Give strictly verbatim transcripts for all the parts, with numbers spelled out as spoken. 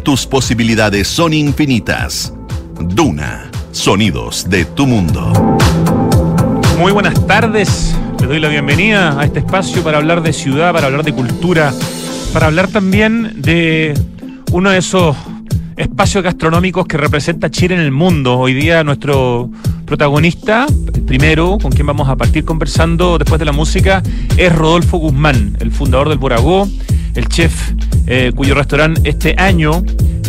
tus posibilidades son infinitas. Duna, sonidos de tu mundo. Muy buenas tardes, les doy la bienvenida a este espacio para hablar de ciudad, para hablar de cultura, para hablar también de uno de esos espacios gastronómicos que representa Chile en el mundo. Hoy día nuestro protagonista, el primero con quien vamos a partir conversando después de la música, es Rodolfo Guzmán, el fundador del Boragó, el chef eh, cuyo restaurante este año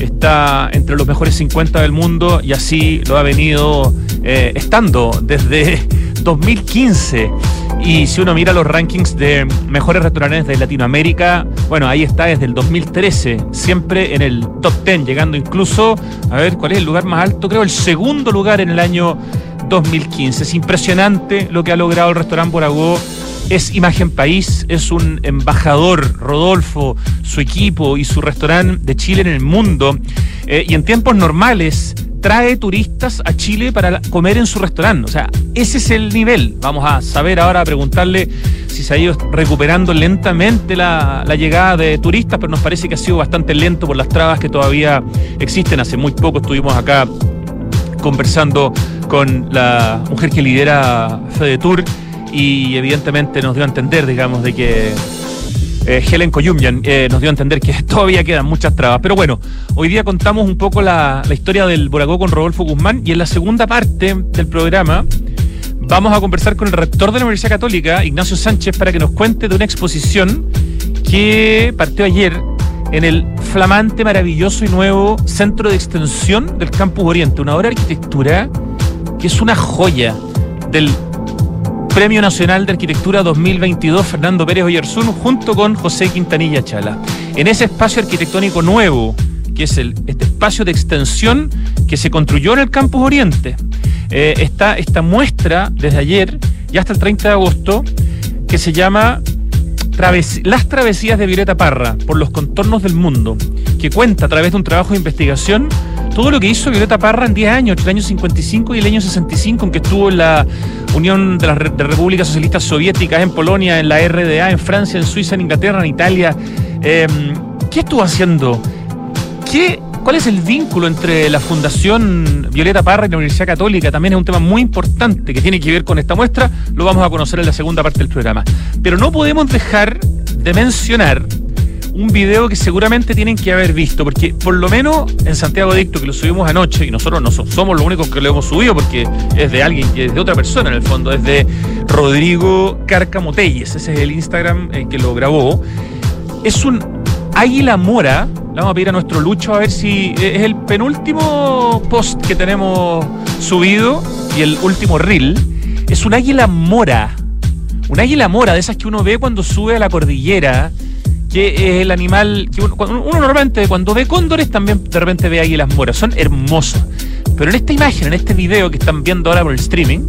está entre los mejores cincuenta del mundo y así lo ha venido eh, estando desde dos mil quince. Y si uno mira los rankings de mejores restaurantes de Latinoamérica, bueno, ahí está desde el dos mil trece, siempre en el top diez, llegando incluso, a ver, ¿cuál es el lugar más alto? Creo el segundo lugar en el año dos mil quince. Es impresionante lo que ha logrado el restaurante Boragó. Es imagen país, es un embajador, Rodolfo, su equipo y su restaurante de Chile en el mundo. Eh, y en tiempos normales trae turistas a Chile para comer en su restaurante. O sea, ese es el nivel. Vamos a saber ahora, a preguntarle si se ha ido recuperando lentamente la, la llegada de turistas, pero nos parece que ha sido bastante lento por las trabas que todavía existen. Hace muy poco estuvimos acá conversando con la mujer que lidera FedeTour y evidentemente nos dio a entender, digamos, de que eh, Helen Koyumyan eh, nos dio a entender que todavía quedan muchas trabas. Pero bueno, hoy día contamos un poco la, la historia del Boragó con Rodolfo Guzmán, y en la segunda parte del programa vamos a conversar con el rector de la Universidad Católica, Ignacio Sánchez, para que nos cuente de una exposición que partió ayer en el flamante, maravilloso y nuevo Centro de Extensión del Campus Oriente, una obra de arquitectura que es una joya del Premio Nacional de Arquitectura dos mil veintidós Fernando Pérez Oyarzún, junto con José Quintanilla Chala. En ese espacio arquitectónico nuevo, que es el, este espacio de extensión que se construyó en el Campus Oriente, eh, está esta muestra desde ayer y hasta el treinta de agosto que se llama Traves- Las Travesías de Violeta Parra por los contornos del mundo, que cuenta a través de un trabajo de investigación todo lo que hizo Violeta Parra en diez años, entre el año cincuenta y cinco y el año sesenta y cinco, en que estuvo en la Unión de las Re- de Repúblicas Socialistas Soviéticas, en Polonia, en la R D A, en Francia, en Suiza, en Inglaterra, en Italia. Eh, ¿Qué estuvo haciendo? ¿Qué, ¿Cuál es el vínculo entre la Fundación Violeta Parra y la Universidad Católica? También es un tema muy importante que tiene que ver con esta muestra. Lo vamos a conocer en la segunda parte del programa. Pero no podemos dejar de mencionar un video que seguramente tienen que haber visto, porque por lo menos en Santiago Adicto, que lo subimos anoche, y nosotros no somos los únicos que lo hemos subido porque es de alguien, que es de otra persona en el fondo, es de Rodrigo Cárcamo Telles, ese es el Instagram eh, que lo grabó. Es un águila mora. Le vamos a pedir a nuestro Lucho a ver si es el penúltimo post que tenemos subido y el último reel. Es un águila mora, un águila mora de esas que uno ve cuando sube a la cordillera, que es el animal que uno, uno normalmente cuando ve cóndores también de repente ve águilas moras. Son hermosas, pero en esta imagen, en este video que están viendo ahora por el streaming,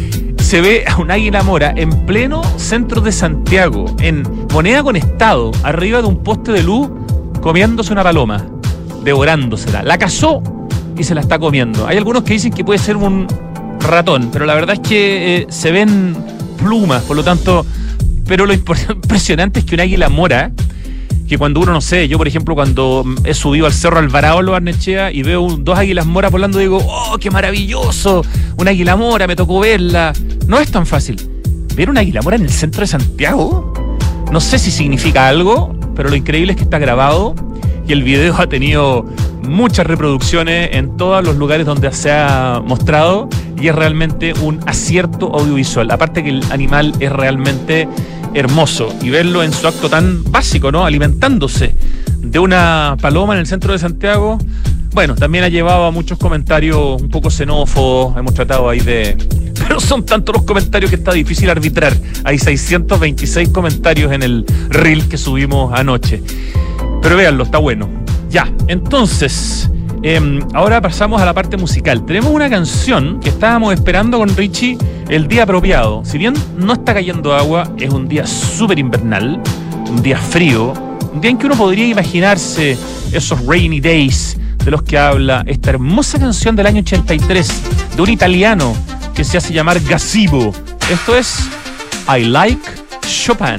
se ve a un águila mora en pleno centro de Santiago, en moneda con estado, arriba de un poste de luz, comiéndose una paloma, devorándosela. La cazó y se la está comiendo. Hay algunos que dicen que puede ser un ratón, pero la verdad es que eh, se ven plumas, por lo tanto. Pero lo impresionante es que un águila mora, que cuando uno, no sé, yo por ejemplo cuando he subido al Cerro Alvarado, Lo Barnechea, y veo un, dos águilas moras volando, digo, ¡oh, qué maravilloso! Un águila mora, me tocó verla. No es tan fácil. Ver un águila mora en el centro de Santiago, no sé si significa algo, pero lo increíble es que está grabado y el video ha tenido muchas reproducciones en todos los lugares donde se ha mostrado y es realmente un acierto audiovisual. Aparte que el animal es realmente hermoso y verlo en su acto tan básico, ¿no? Alimentándose de una paloma en el centro de Santiago, bueno, también ha llevado a muchos comentarios un poco xenófobos. Hemos tratado ahí de... Pero son tantos los comentarios que está difícil arbitrar. Hay seiscientos veintiséis comentarios en el reel que subimos anoche. Pero véanlo, está bueno. Ya, entonces, eh, ahora pasamos a la parte musical. Tenemos una canción que estábamos esperando con Richie el día apropiado. Si bien no está cayendo agua, es un día súper invernal, un día frío, un día en que uno podría imaginarse esos rainy days de los que habla esta hermosa canción del año ochenta y tres de un italiano que se hace llamar Gazebo. Esto es I Like Chopin.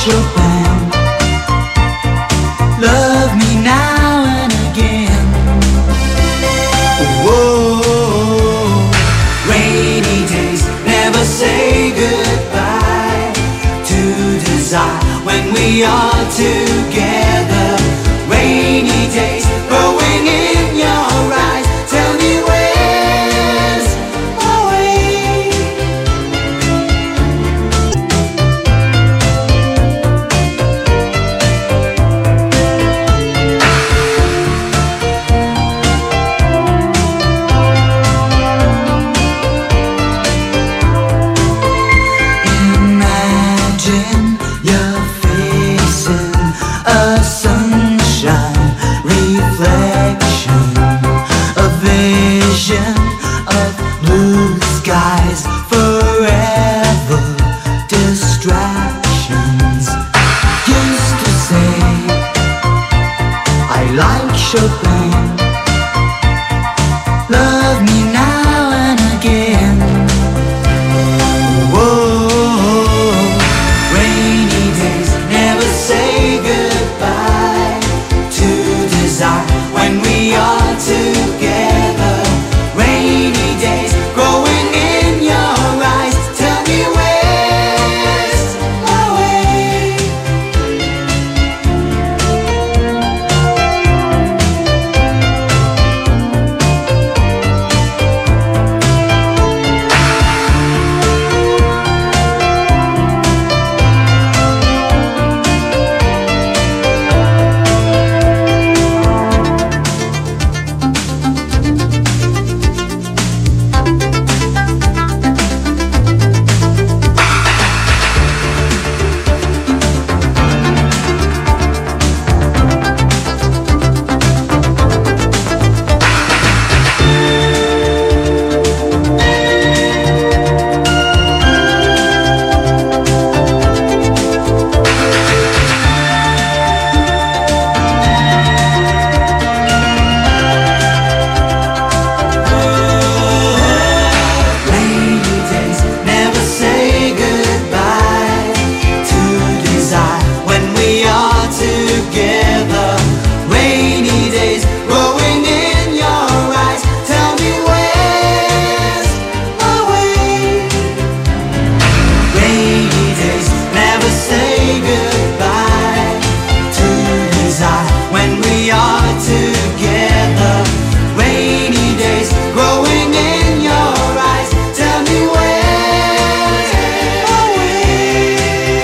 Chopin. Love me now and again. Whoa, rainy days never say goodbye to desire when we are together. Rainy days growing in your eyes. Tell me where's my way. Imagine you're facing a sunshine reflection, a vision of blue skies, forever distractions. Used to say I like Chopin. Love me now and again. Whoa, rainy days never say goodbye to desire when we are together. Rainy days growing in your eyes. Tell me where's my way. Rainy days never say goodbye to desire when we are together. Rainy days growing in your eyes. Tell me where's my way. Rainy days never say goodbye to desire when we are together. Rainy days growing in your eyes. Tell me where's my way.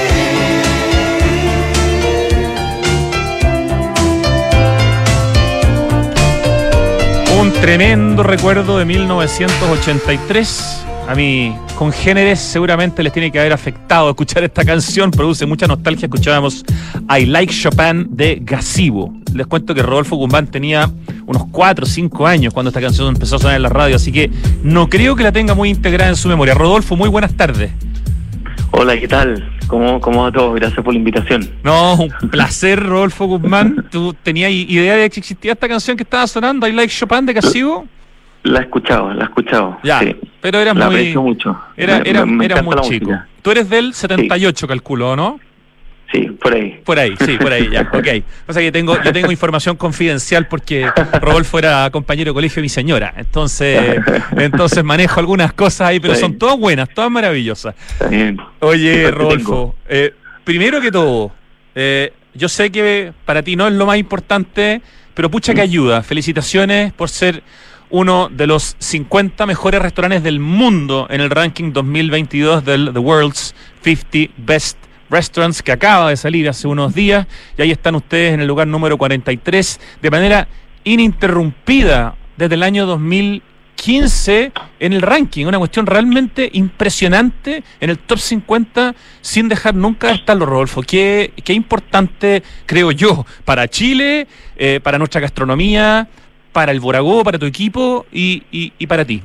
Un tremendo recuerdo de mil novecientos ochenta y tres. A mis congéneres seguramente les tiene que haber afectado escuchar esta canción. Produce mucha nostalgia. Escuchábamos I Like Chopin de Gazebo. Les cuento que Rodolfo Guzmán tenía unos cuatro o cinco años cuando esta canción empezó a sonar en la radio, así que no creo que la tenga muy integrada en su memoria. Rodolfo, muy buenas tardes. Hola, ¿qué tal? ¿Cómo, cómo va todo? Gracias por la invitación. No, un placer, Rodolfo Guzmán. ¿Tú tenías idea de que existía esta canción que estaba sonando, I Like Chopin de Gazebo? La he escuchado, la he escuchado. Ya, sí. pero eras La muy... aprecio mucho. Era, Me- era, me- me eras encanta muy la chico. música. Tú eres del setenta y ocho, calculo, ¿no? Sí, por ahí. Por ahí, sí, por ahí, ya, ok. O sea que tengo, yo tengo información confidencial porque Rodolfo era compañero de colegio de mi señora. Entonces, entonces manejo algunas cosas ahí, pero Sí. son todas buenas, todas maravillosas. Está bien. Oye, Suerte Rodolfo, eh, primero que todo, eh, yo sé que para ti no es lo más importante, pero pucha que ayuda. Felicitaciones por ser uno de los cincuenta mejores restaurantes del mundo en el ranking dos mil veintidós del The World's cincuenta Best Restaurants, que acaba de salir hace unos días, y ahí están ustedes en el lugar número cuarenta y tres, de manera ininterrumpida desde el año dos mil quince en el ranking, una cuestión realmente impresionante en el top cincuenta, sin dejar nunca de estarlo, Rodolfo. Qué, qué importante, creo yo, para Chile, eh, para nuestra gastronomía, para el Boragó, para tu equipo y, y, y para ti.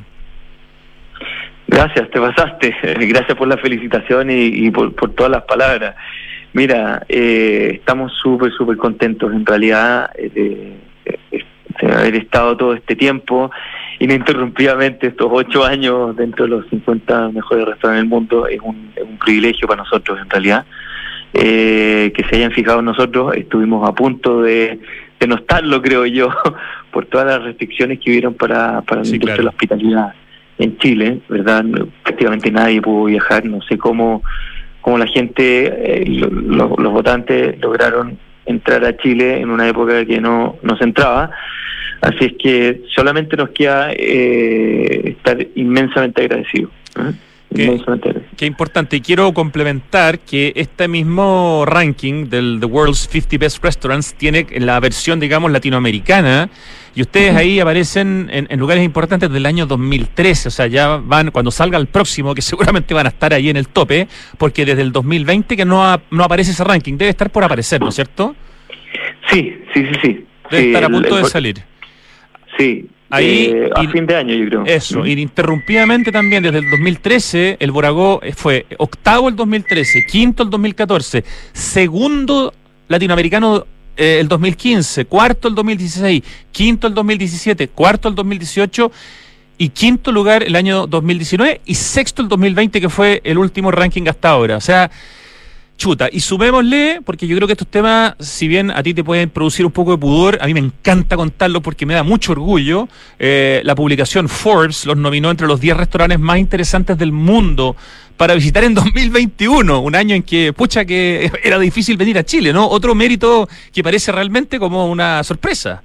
Gracias, te pasaste. Gracias por la felicitación y, y por, por todas las palabras. Mira, eh, estamos súper, súper contentos en realidad eh, de, de- de haber estado todo este tiempo ininterrumpidamente, estos ocho años dentro de los cincuenta mejores restaurantes del mundo. Es un, es un privilegio para nosotros en realidad. eh, que se hayan fijado en nosotros. Estuvimos a punto de, de no estarlo, creo yo, por todas las restricciones que hubieron para, para la Sí, industria claro. de la hospitalidad en Chile, ¿verdad? Prácticamente nadie pudo viajar, no sé cómo, cómo la gente, eh, lo, lo, los votantes lograron entrar a Chile en una época que no, no se entraba. Así es que solamente nos queda eh, estar inmensamente agradecidos. ¿eh? Qué, Inmensamente agradecidos. qué importante. Y quiero complementar que este mismo ranking del The World's cincuenta Best Restaurants tiene la versión, digamos, latinoamericana, y ustedes ahí aparecen en, en lugares importantes del año dos mil trece, o sea, ya van, cuando salga el próximo, que seguramente van a estar ahí en el tope, porque desde el dos mil veinte que no, ha, no aparece ese ranking, debe estar por aparecer, ¿no es cierto? Sí, sí, sí, sí. Debe Sí, estar a el- punto el- de salir. Sí, Ahí, eh, a y- fin de año yo creo. Eso, ¿Mm? ininterrumpidamente también desde el dos mil trece, el Boragó fue octavo el dos mil trece, quinto el dos mil catorce, segundo latinoamericano eh, el dos mil quince, cuarto el dos mil dieciséis, quinto el dos mil diecisiete, cuarto el dos mil dieciocho y quinto lugar el año dos mil diecinueve y sexto el dos mil veinte, que fue el último ranking hasta ahora. O sea, chuta, y sumémosle, porque yo creo que estos temas, si bien a ti te pueden producir un poco de pudor, a mí me encanta contarlo porque me da mucho orgullo. Eh, la publicación Forbes los nominó entre los diez restaurantes más interesantes del mundo para visitar en dos mil veintiuno, un año en que, pucha, que era difícil venir a Chile, ¿no? Otro mérito que parece realmente como una sorpresa.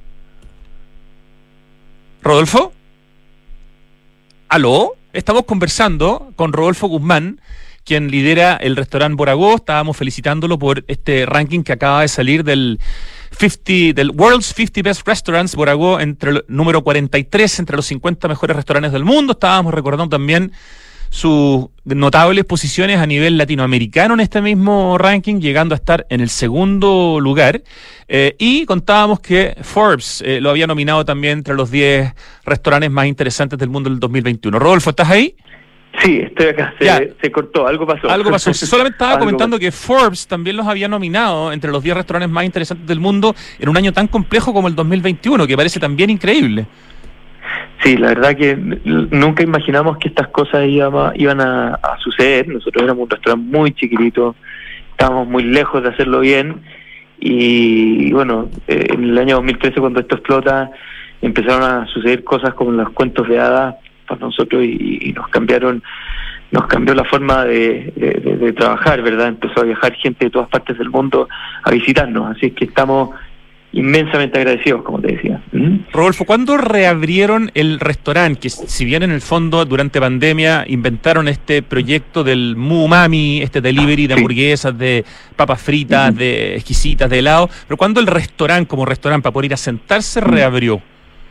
¿Rodolfo? ¿Aló? Estamos conversando con Rodolfo Guzmán, quien lidera el restaurante Boragó. Estábamos felicitándolo por este ranking que acaba de salir del cincuenta, del World's cincuenta Best Restaurants. Boragó entre el número cuarenta y tres, entre los cincuenta mejores restaurantes del mundo. Estábamos recordando también sus notables posiciones a nivel latinoamericano en este mismo ranking, llegando a estar en el segundo lugar. Eh, y contábamos que Forbes eh, lo había nominado también entre los diez restaurantes más interesantes del mundo del dos mil veintiuno. Rodolfo, ¿estás ahí? Sí, estoy acá, Ya. se, se cortó, algo pasó. Algo pasó. Solamente estaba Algo comentando que Forbes también los había nominado entre los diez restaurantes más interesantes del mundo en un año tan complejo como el dos mil veintiuno, que parece también increíble. Sí, la verdad que n- nunca imaginamos que estas cosas iba- iban a, a suceder. Nosotros éramos un restaurante muy chiquitito, estábamos muy lejos de hacerlo bien y bueno, eh, en el año dos mil trece cuando esto explota empezaron a suceder cosas como los cuentos de hadas para nosotros y, y nos cambiaron, nos cambió la forma de, de, de- de trabajar, ¿verdad? Empezó a viajar gente de todas partes del mundo a visitarnos, así que estamos inmensamente agradecidos, como te decía. ¿Mm? Rodolfo, ¿cuándo reabrieron el restaurante? Que si bien en el fondo durante pandemia inventaron este proyecto del Mu Mami, este delivery de Sí. hamburguesas, de papas fritas, Ujú. de exquisitas, de helado, pero ¿cuándo el restaurante como restaurante para poder ir a sentarse reabrió?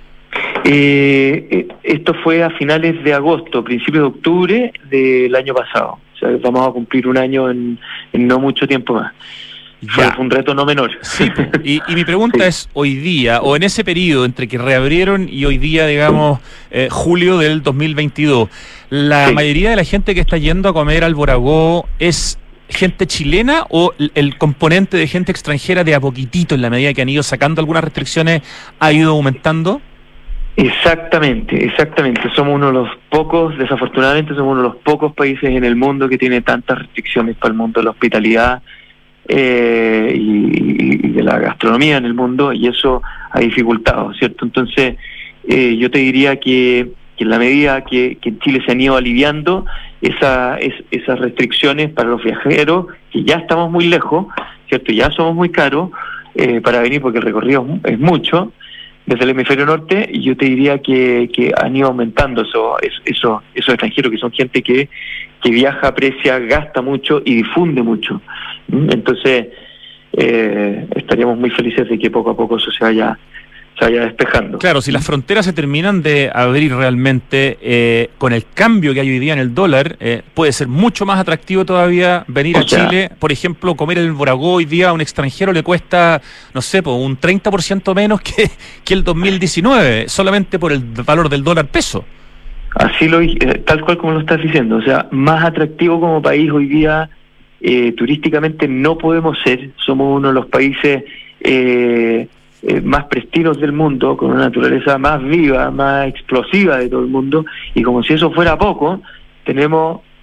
Eh, eh, esto fue a finales de agosto, principios de octubre del año pasado. O sea, vamos a cumplir un año en, en no mucho tiempo más. Fue, Ya. fue un reto no menor. Sí, po. y, y mi pregunta Sí. es, hoy día, o en ese periodo entre que reabrieron y hoy día, digamos, eh, julio del dos mil veintidós, ¿la Sí. mayoría de la gente que está yendo a comer al Boragó es gente chilena o el, el componente de gente extranjera de a poquitito, en la medida que han ido sacando algunas restricciones, ha ido aumentando? Exactamente, exactamente. Somos uno de los pocos, desafortunadamente, somos uno de los pocos países en el mundo que tiene tantas restricciones para el mundo de la hospitalidad eh, y, y de la gastronomía en el mundo, y eso ha dificultado, ¿cierto? Entonces, eh, yo te diría que, que en la medida que, que en Chile se han ido aliviando esa, es, esas restricciones para los viajeros, que ya estamos muy lejos, ¿cierto? Ya somos muy caros eh, para venir porque el recorrido es, mu- es mucho desde el hemisferio norte, y yo te diría que, que han ido aumentando eso, eso, eso- esos extranjeros, que son gente que, que viaja, aprecia, gasta mucho y difunde mucho. ¿Mm? Entonces, eh, estaríamos muy felices de que poco a poco eso se vaya, se vaya despejando. Claro, si las fronteras se terminan de abrir realmente, eh, con el cambio que hay hoy día en el dólar, eh, puede ser mucho más atractivo todavía venir O a sea, Chile. Por ejemplo, comer en el Boragó hoy día a un extranjero le cuesta, no sé, po, un treinta por ciento menos que, que el dos mil diecinueve, solamente por el valor del dólar peso. Así lo eh, tal cual como lo estás diciendo, o sea, más atractivo como país hoy día eh, turísticamente no podemos ser. Somos uno de los países eh, eh, más prestigios del mundo, con una naturaleza más viva, más explosiva de todo el mundo, y como si eso fuera poco, tenemos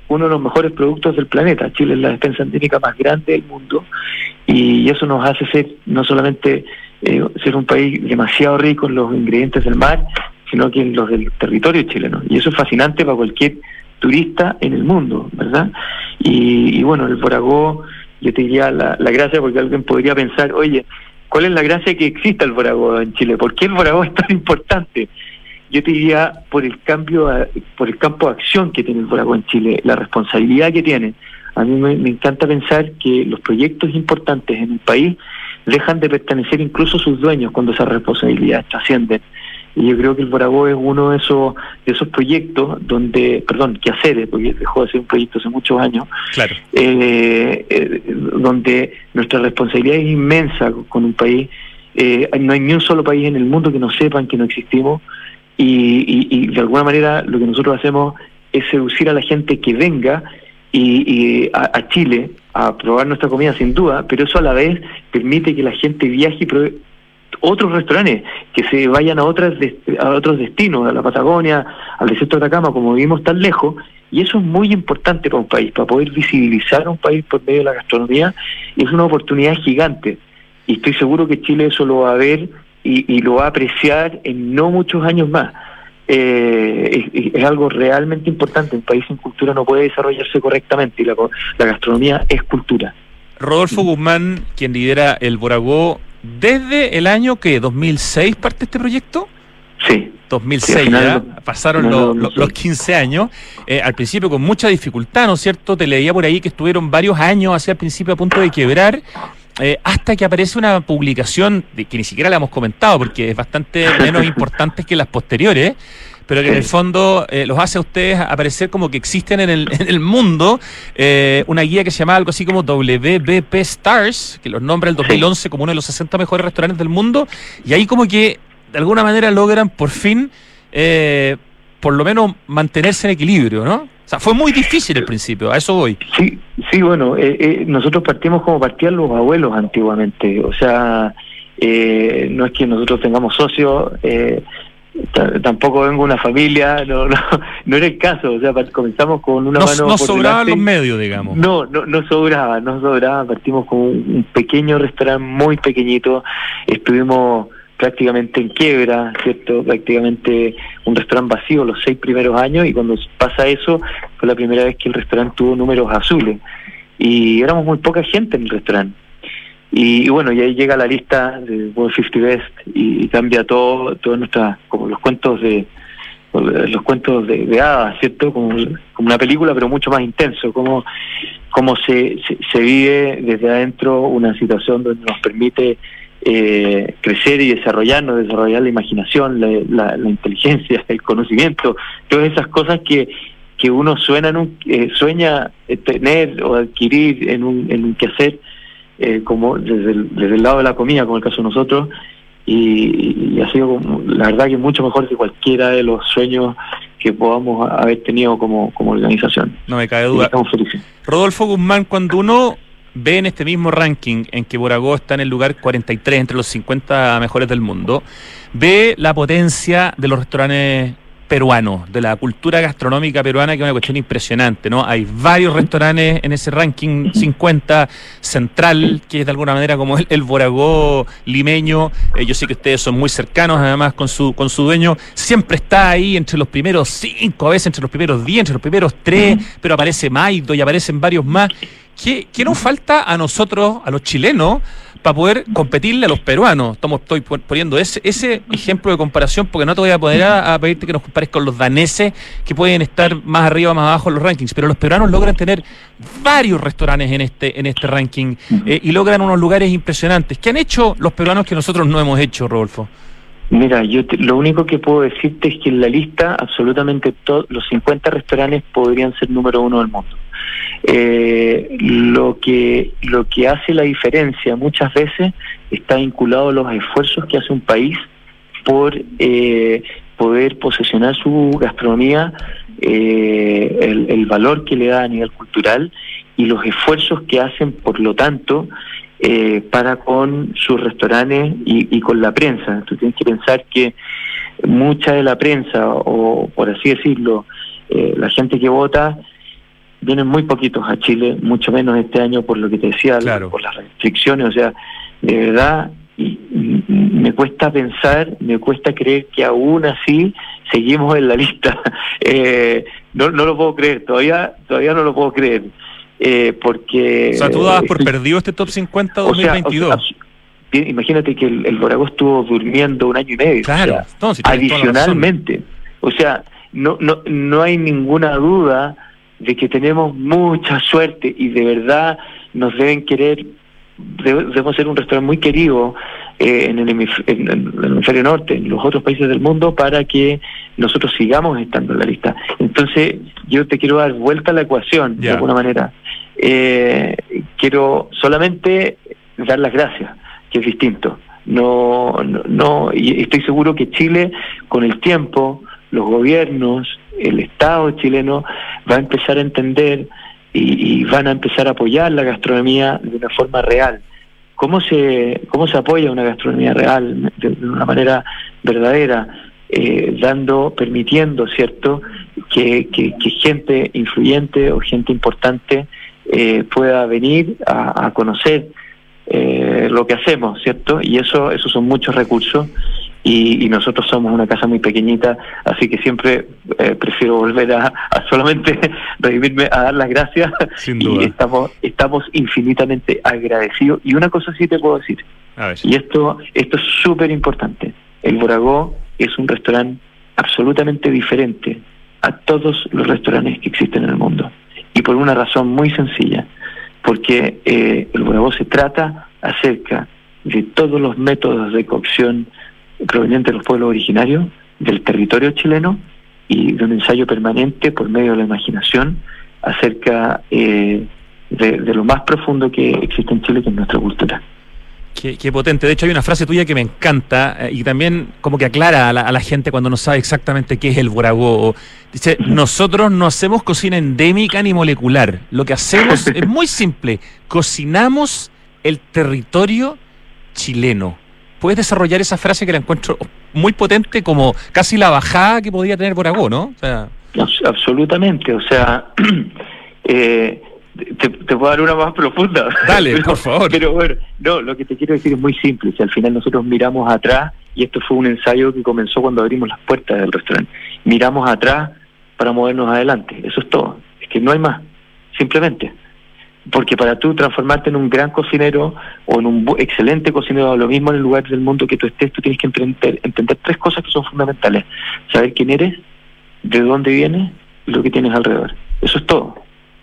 uno de los mejores productos del planeta. Chile es la despensa andémica más grande del mundo y eso nos hace ser no solamente eh, ser un país demasiado rico en los ingredientes del mar, sino que en los del territorio chileno. Y eso es fascinante para cualquier turista en el mundo, ¿verdad? Y, y bueno, el boragó, yo te diría la, la gracia, porque alguien podría pensar, oye, ¿cuál es la gracia que exista el boragó en Chile? ¿Por qué el boragó es tan importante? Yo te diría por el cambio, a, por el campo de acción que tiene el boragó en Chile, la responsabilidad que tiene. A mí me, me encanta pensar que los proyectos importantes en el país dejan de pertenecer incluso a sus dueños cuando esas responsabilidades trascienden. Y yo creo que el boragó es uno de esos de esos proyectos donde, perdón, quehaceres, porque dejó de ser un proyecto hace muchos años, claro. eh, eh, donde nuestra responsabilidad es inmensa con un país. Eh, no hay ni un solo país en el mundo que no sepan que no existimos y, y, y de alguna manera lo que nosotros hacemos es seducir a la gente que venga y, y a, a Chile a probar nuestra comida sin duda, pero eso a la vez permite que la gente viaje y pruebe otros restaurantes, que se vayan a otras a otros destinos, a la Patagonia, al desierto de Atacama, como vivimos tan lejos, y eso es muy importante para un país, para poder visibilizar a un país por medio de la gastronomía, es una oportunidad gigante, y estoy seguro que Chile eso lo va a ver y, y lo va a apreciar en no muchos años más. Eh, es, es algo realmente importante, un país sin cultura no puede desarrollarse correctamente, y la, la gastronomía es cultura. Rodolfo Guzmán, quien lidera el boragó, ¿desde el año que dos mil seis parte este proyecto? Sí. dos mil seis, sí, ya, pasaron no, los, no, los, no, los quince años, eh, al principio con mucha dificultad, ¿no es cierto? Te leía por ahí que estuvieron varios años hacia el principio a punto de quebrar, eh, hasta que aparece una publicación de, que ni siquiera la hemos comentado porque es bastante menos importante que las posteriores, pero que en el fondo eh, los hace a ustedes aparecer como que existen en el, en el mundo, eh, una guía que se llama algo así como W B P Stars, que los nombra el dos mil once como uno de los sesenta mejores restaurantes del mundo, y ahí como que de alguna manera logran por fin, eh, por lo menos mantenerse en equilibrio, ¿no? O sea, fue muy difícil al principio, a eso voy. Sí, sí, bueno, eh, eh, nosotros partimos como partían los abuelos antiguamente, o sea, eh, no es que nosotros tengamos socios, eh, T- tampoco vengo una familia, no, no no era el caso, o sea, comenzamos con una no, mano no por sobraban delante. Los medios, digamos. No, no, no sobraba, no sobraba, partimos con un, un pequeño restaurante muy pequeñito, estuvimos prácticamente en quiebra, ¿cierto? Prácticamente un restaurante vacío los seis primeros años, y cuando pasa eso, fue la primera vez que el restaurante tuvo números azules, y éramos muy poca gente en el restaurante. Y, y bueno, y ahí llega la lista de World cincuenta Best y, y cambia todo, todas nuestras, como los cuentos de los cuentos de, de hadas, ¿cierto? Como, como una película, pero mucho más intenso, como, como se, se, se vive desde adentro una situación donde nos permite eh, crecer y desarrollarnos, desarrollar la imaginación, la, la, la inteligencia, el conocimiento, todas esas cosas que que uno sueña, en un, eh, sueña tener o adquirir en un, en un quehacer, Eh, como desde el, desde el lado de la comida, como el caso de nosotros, y, y ha sido como, la verdad que mucho mejor que cualquiera de los sueños que podamos haber tenido como, como organización. No me cabe duda. Estamos felices. Rodolfo Guzmán, cuando uno ve en este mismo ranking en que boragó está en el lugar cuarenta y tres entre los cincuenta mejores del mundo, ve la potencia de los restaurantes peruanos, de la cultura gastronómica peruana, que es una cuestión impresionante, ¿no? Hay varios restaurantes en ese ranking cincuenta central, que es de alguna manera como el, el boragó limeño. Eh, yo sé que ustedes son muy cercanos, además, con su con su dueño. Siempre está ahí entre los primeros cinco, a veces entre los primeros diez, entre los primeros tres, pero aparece Maido y aparecen varios más. ¿Qué, qué nos falta a nosotros, a los chilenos, para poder competirle a los peruanos? Estamos, estoy poniendo ese ese ejemplo de comparación porque no te voy a poder a, a pedirte que nos compares con los daneses, que pueden estar más arriba o más abajo en los rankings, pero los peruanos logran tener varios restaurantes en este en este ranking eh, y logran unos lugares impresionantes. ¿Qué han hecho los peruanos que nosotros no hemos hecho, Rodolfo? Mira, yo te, lo único que puedo decirte es que en la lista absolutamente todos los cincuenta restaurantes podrían ser número uno del mundo. Eh, lo que lo que hace la diferencia muchas veces está vinculado a los esfuerzos que hace un país por eh, poder posesionar su gastronomía, eh, el, el valor que le da a nivel cultural y los esfuerzos que hacen, por lo tanto, eh, para con sus restaurantes y, y con la prensa. Tú tienes que pensar que mucha de la prensa, o por así decirlo, eh, la gente que vota, vienen muy poquitos a Chile, mucho menos este año por lo que te decía, claro. por las restricciones, o sea, de verdad, y, y, me cuesta pensar, me cuesta creer que aún así seguimos en la lista. eh, no, no lo puedo creer, todavía todavía no lo puedo creer, eh, porque... O sea, tú dabas por estoy, perdido este Top cincuenta o dos mil sea, veintidós. O sea, imagínate que el, el Boragó estuvo durmiendo un año y medio. Claro, o sea, no, si tienes toda la razón. adicionalmente. O sea, no, no, no hay ninguna duda de que tenemos mucha suerte y de verdad nos deben querer, debemos ser un restaurante muy querido eh, en, el hemisferio, en el hemisferio norte, en los otros países del mundo, para que nosotros sigamos estando en la lista. Entonces, yo te quiero dar vuelta a la ecuación, yeah. de alguna manera. Eh, quiero solamente dar las gracias, que es distinto. No, no, no, y estoy seguro que Chile, con el tiempo, los gobiernos, el Estado chileno va a empezar a entender y, y van a empezar a apoyar la gastronomía de una forma real. ¿Cómo se cómo se apoya una gastronomía real de, de una manera verdadera? Eh, dando, permitiendo, ¿cierto?, que, que, que gente influyente o gente importante eh, pueda venir a, a conocer eh, lo que hacemos, ¿cierto? Y eso, esos son muchos recursos. Y, y nosotros somos una casa muy pequeñita, así que siempre eh, prefiero volver a, a solamente redimirme, a dar las gracias. Sin duda. Y estamos estamos infinitamente agradecidos. Y una cosa sí te puedo decir, a ver. y esto esto es súper importante: el Boragó es un restaurante absolutamente diferente a todos los restaurantes que existen en el mundo, y por una razón muy sencilla, porque eh, el Boragó se trata acerca de todos los métodos de cocción proveniente de los pueblos originarios, del territorio chileno, y de un ensayo permanente por medio de la imaginación acerca eh, de, de lo más profundo que existe en Chile, que es nuestra cultura. Qué, qué potente. De hecho, hay una frase tuya que me encanta eh, y también como que aclara a la, a la gente cuando no sabe exactamente qué es el Boragó. Dice, nosotros no hacemos cocina endémica ni molecular. Lo que hacemos es muy simple. Cocinamos el territorio chileno. ¿Puedes desarrollar esa frase que la encuentro muy potente, como casi la bajada que podría tener Boragó, ¿no? O sea... Absolutamente, o sea, eh, te, te puedo dar una más profunda. Dale, pero, por favor. Pero bueno, no, lo que te quiero decir es muy simple. Si al final nosotros miramos atrás, y esto fue un ensayo que comenzó cuando abrimos las puertas del restaurante, miramos atrás para movernos adelante, eso es todo, es que no hay más, simplemente. Porque para tú transformarte en un gran cocinero o en un excelente cocinero, o lo mismo en el lugar del mundo que tú estés, tú tienes que entender, entender tres cosas que son fundamentales: saber quién eres, de dónde vienes y lo que tienes alrededor. Eso es todo.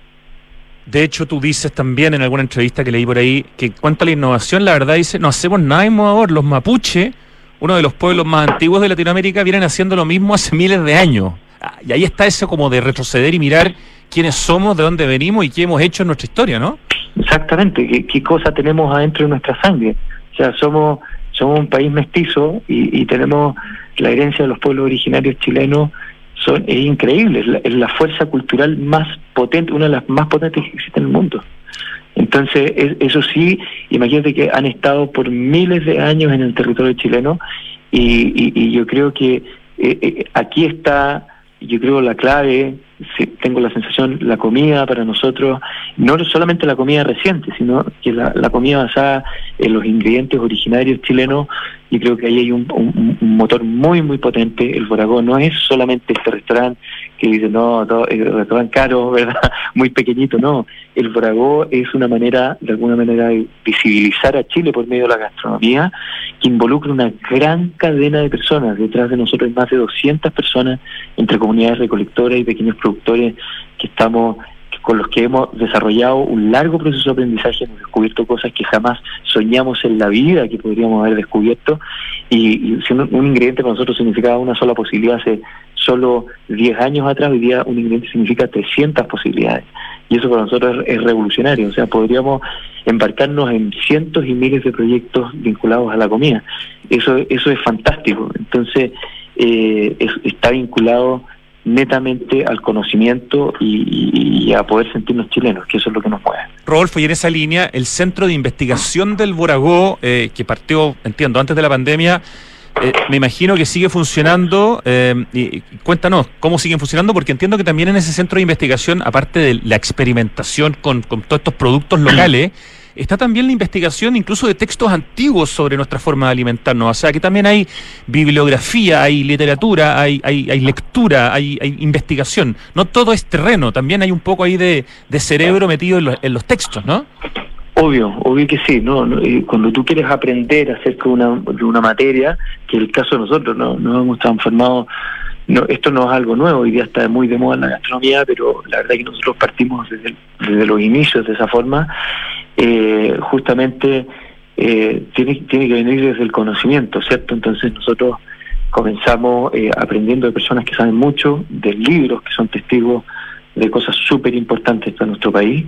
De hecho, tú dices también en alguna entrevista que leí por ahí que en cuanto a la innovación, la verdad dice, no hacemos nada innovador. Los mapuche, uno de los pueblos más antiguos de Latinoamérica, vienen haciendo lo mismo hace miles de años. Y ahí está eso como de retroceder y mirar quiénes somos, de dónde venimos y qué hemos hecho en nuestra historia, ¿no? Exactamente, qué, qué cosa tenemos adentro de nuestra sangre. O sea, somos somos un país mestizo y, y tenemos la herencia de los pueblos originarios chilenos. Son, es increíble, es la, es la fuerza cultural más potente, una de las más potentes que existe en el mundo. Entonces, es, eso sí, imagínate que han estado por miles de años en el territorio chileno y, y, y yo creo que eh, eh, aquí está, yo creo, la clave. Sí, tengo la sensación, la comida para nosotros, no solamente la comida reciente, sino que la, la comida basada en los ingredientes originarios chilenos, y creo que ahí hay un, un, un motor muy, muy potente. El Boragó no es solamente este restaurante que dice, no, todo, es un restaurante caro, ¿verdad? Muy pequeñito, no. El Boragó es una manera, de alguna manera, de visibilizar a Chile por medio de la gastronomía, que involucra una gran cadena de personas. Detrás de nosotros hay más de doscientas personas, entre comunidades recolectoras y pequeños productores, que estamos con los que hemos desarrollado un largo proceso de aprendizaje. Hemos descubierto cosas que jamás soñamos en la vida que podríamos haber descubierto, y, y si un, un ingrediente para nosotros significaba una sola posibilidad hace solo diez años atrás, hoy día un ingrediente significa trescientas posibilidades, y eso para nosotros es, es revolucionario. O sea, podríamos embarcarnos en cientos y miles de proyectos vinculados a la comida. Eso, eso es fantástico. Entonces, eh, es, está vinculado netamente al conocimiento y, y, y a poder sentirnos chilenos, que eso es lo que nos mueve. Rodolfo, y en esa línea, el Centro de Investigación del Boragó, eh, que partió, entiendo, antes de la pandemia, eh, me imagino que sigue funcionando. Eh, y, y cuéntanos, ¿cómo siguen funcionando? Porque entiendo que también en ese centro de investigación, aparte de la experimentación con, con todos estos productos locales, está también la investigación incluso de textos antiguos sobre nuestra forma de alimentarnos. O sea, que también hay bibliografía, hay literatura, hay hay, hay lectura, hay, hay investigación. No todo es terreno, también hay un poco ahí de, de cerebro metido en los, en los textos, ¿no? Obvio, obvio que sí, ¿no? no y cuando tú quieres aprender acerca de una, de una materia, que es el caso de nosotros, no nos hemos transformado, no, esto no es algo nuevo, hoy día está muy de moda en la gastronomía, pero la verdad es que nosotros partimos desde, desde los inicios de esa forma. Eh, justamente eh, tiene, tiene que venir desde el conocimiento, ¿cierto? Entonces nosotros comenzamos eh, aprendiendo de personas que saben mucho, de libros que son testigos de cosas súper importantes para nuestro país,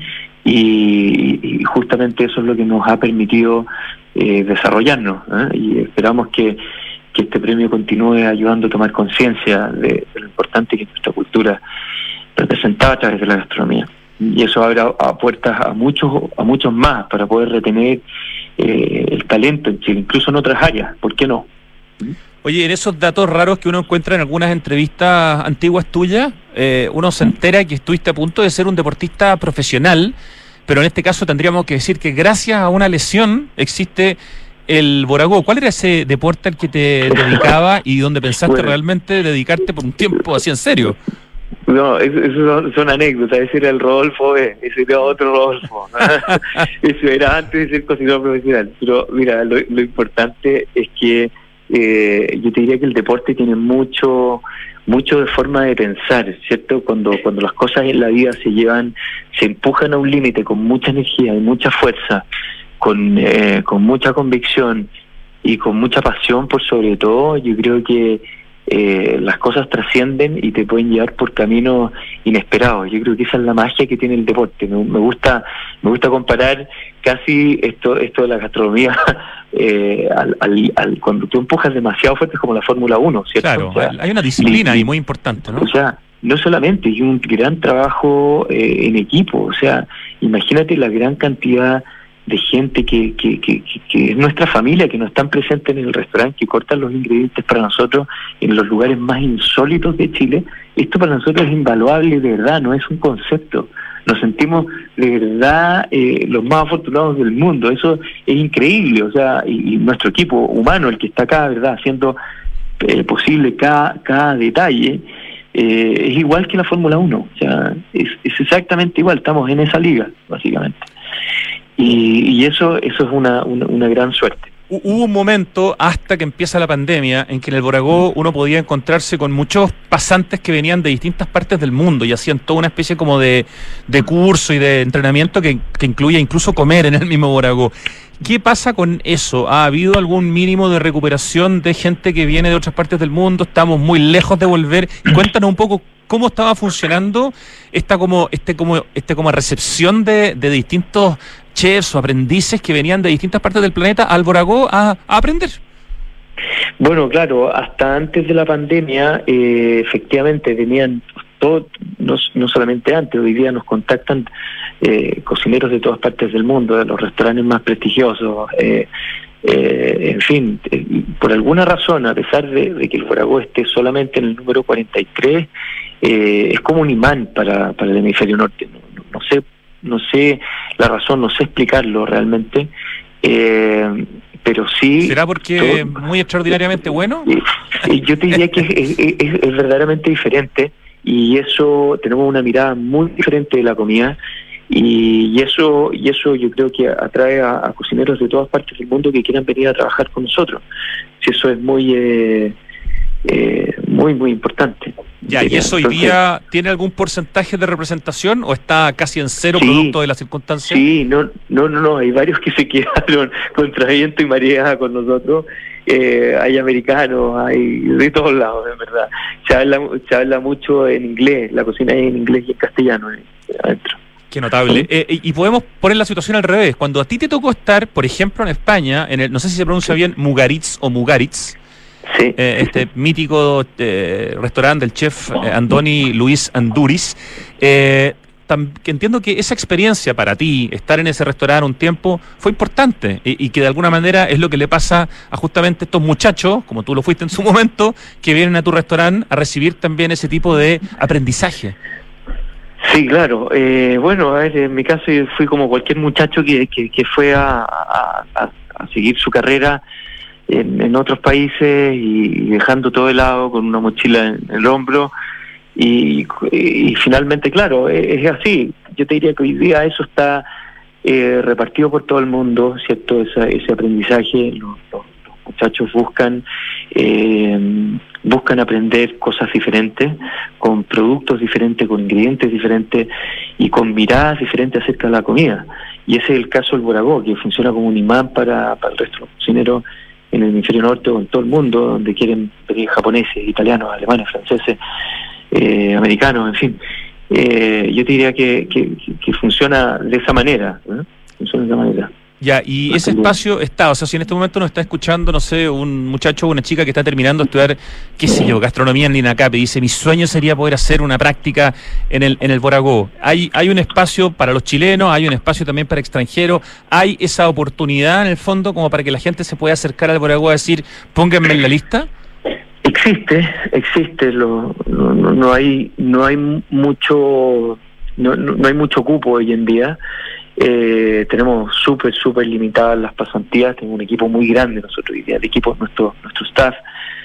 y, y justamente eso es lo que nos ha permitido eh, desarrollarnos, ¿eh? Y esperamos que, que este premio continúe ayudando a tomar conciencia de, de lo importante que es nuestra cultura representada a través de la gastronomía. Y eso abre a, a puertas a muchos a muchos más para poder retener eh, el talento en Chile, incluso en otras áreas, ¿por qué no? Oye, en esos datos raros que uno encuentra en algunas entrevistas antiguas tuyas, eh, uno se entera que estuviste a punto de ser un deportista profesional, pero en este caso tendríamos que decir que gracias a una lesión existe el Boragó. ¿Cuál era ese deporte al que te dedicaba y donde pensaste bueno, realmente dedicarte por un tiempo así en serio? No, eso, eso son, son anécdotas. Ese era el Rodolfo B, ese era otro Rodolfo. Eso era antes de ser cocinero profesional. Pero mira, lo, lo importante es que eh, yo te diría que el deporte tiene mucho mucho de forma de pensar, ¿cierto? Cuando cuando las cosas en la vida se llevan, se empujan a un límite con mucha energía y mucha fuerza, con eh, con mucha convicción y con mucha pasión por sobre todo, yo creo que Eh, las cosas trascienden y te pueden llevar por caminos inesperados. Yo creo que esa es la magia que tiene el deporte. Me, me gusta me gusta comparar casi esto esto de la gastronomía eh, al, al, al cuando tú empujas demasiado fuerte, es como la Fórmula uno, ¿cierto? Claro, o sea, hay una disciplina y, ahí muy importante, ¿no? O sea, no solamente, hay un gran trabajo eh, en equipo. O sea, imagínate la gran cantidad de gente que, que, que, que es nuestra familia, que no están presentes en el restaurante, que cortan los ingredientes para nosotros en los lugares más insólitos de Chile. Esto para nosotros es invaluable, de verdad, no es un concepto. Nos sentimos de verdad eh, los más afortunados del mundo. Eso es increíble. O sea, y, y nuestro equipo humano, el que está acá, verdad, haciendo eh, posible cada, cada detalle, eh, es igual que la Fórmula uno. O sea, es, es exactamente igual. Estamos en esa liga, básicamente. Y, y eso eso es una, una, una gran suerte. Hubo un momento, hasta que empieza la pandemia, en que en el Boragó uno podía encontrarse con muchos pasantes que venían de distintas partes del mundo y hacían toda una especie como de, de curso y de entrenamiento que, que incluía incluso comer en el mismo Boragó. ¿Qué pasa con eso? ¿Ha habido algún mínimo de recuperación de gente que viene de otras partes del mundo? ¿Estamos muy lejos de volver? Y cuéntanos un poco cómo estaba funcionando esta como este como este como recepción de, de distintos chefs o aprendices que venían de distintas partes del planeta al Boragó a, a aprender. Bueno, claro, hasta antes de la pandemia, eh, efectivamente venían todo, no, no solamente antes, hoy día nos contactan eh, cocineros de todas partes del mundo, de los restaurantes más prestigiosos, eh, eh, en fin, eh, por alguna razón, a pesar de, de que el Boragó esté solamente en el número cuarenta y tres, eh, es como un imán para, para el hemisferio norte. No, no, no sé no sé la razón, no sé explicarlo realmente, eh, pero sí... ¿Será porque es muy extraordinariamente bueno? Eh, yo te diría que es, es, es, es verdaderamente diferente, y eso, tenemos una mirada muy diferente de la comida, y, y eso y eso yo creo que atrae a, a cocineros de todas partes del mundo que quieran venir a trabajar con nosotros. Si eso es muy... Eh, Eh, muy muy importante. Ya, ¿y eso hoy Entonces, día tiene algún porcentaje de representación o está casi en cero sí, producto de las circunstancias? Sí, no, no, no, no, hay varios que se quedaron contra viento y marea con nosotros. Eh, hay americanos, hay de todos lados, en verdad. Se habla, se habla mucho en inglés, la cocina es en inglés y en castellano eh, adentro. Qué notable. ¿Sí? Eh, y podemos poner la situación al revés. Cuando a ti te tocó estar, por ejemplo, en España, en el, no sé si se pronuncia bien, Mugaritz o Mugaritz, sí, eh, este sí. mítico eh, restaurante del chef eh, Andoni Luis Anduriz, eh, tam, que entiendo que esa experiencia para ti, estar en ese restaurante un tiempo, fue importante y, y que de alguna manera es lo que le pasa a justamente estos muchachos, como tú lo fuiste en su momento, que vienen a tu restaurante a recibir también ese tipo de aprendizaje. Sí, claro. Eh, bueno, a ver, en mi caso yo fui como cualquier muchacho que, que, que fue a, a, a, a seguir su carrera en, en otros países y dejando todo de lado con una mochila en el hombro y, y finalmente, claro, es, es así. Yo te diría que hoy día eso está eh, repartido por todo el mundo, ¿cierto? Esa, ese aprendizaje, los, los, los muchachos buscan eh, buscan aprender cosas diferentes, con productos diferentes, con ingredientes diferentes y con miradas diferentes acerca de la comida. Y ese es el caso del Boragó, que funciona como un imán para, para el resto de los cocineros en el hemisferio norte o en todo el mundo, donde quieren venir japoneses, italianos, alemanes, franceses, eh, americanos, en fin. Eh, yo te diría que, que, que funciona de esa manera, ¿eh? Funciona de esa manera. Ya, y ese espacio está, o sea, si en este momento nos está escuchando, no sé, un muchacho o una chica que está terminando de estudiar, qué sé yo, gastronomía en Linacap, y dice, mi sueño sería poder hacer una práctica en el en el Boragó. Hay hay un espacio para los chilenos, hay un espacio también para extranjeros, hay esa oportunidad en el fondo como para que la gente se pueda acercar al Boragó a decir, pónganme en la lista. Existe, existe, lo, no, no, no hay no hay mucho no, no, no hay mucho cupo hoy en día. Eh, tenemos súper, súper limitadas las pasantías, tenemos un equipo muy grande nosotros hoy día, el equipo, nuestro, nuestro staff,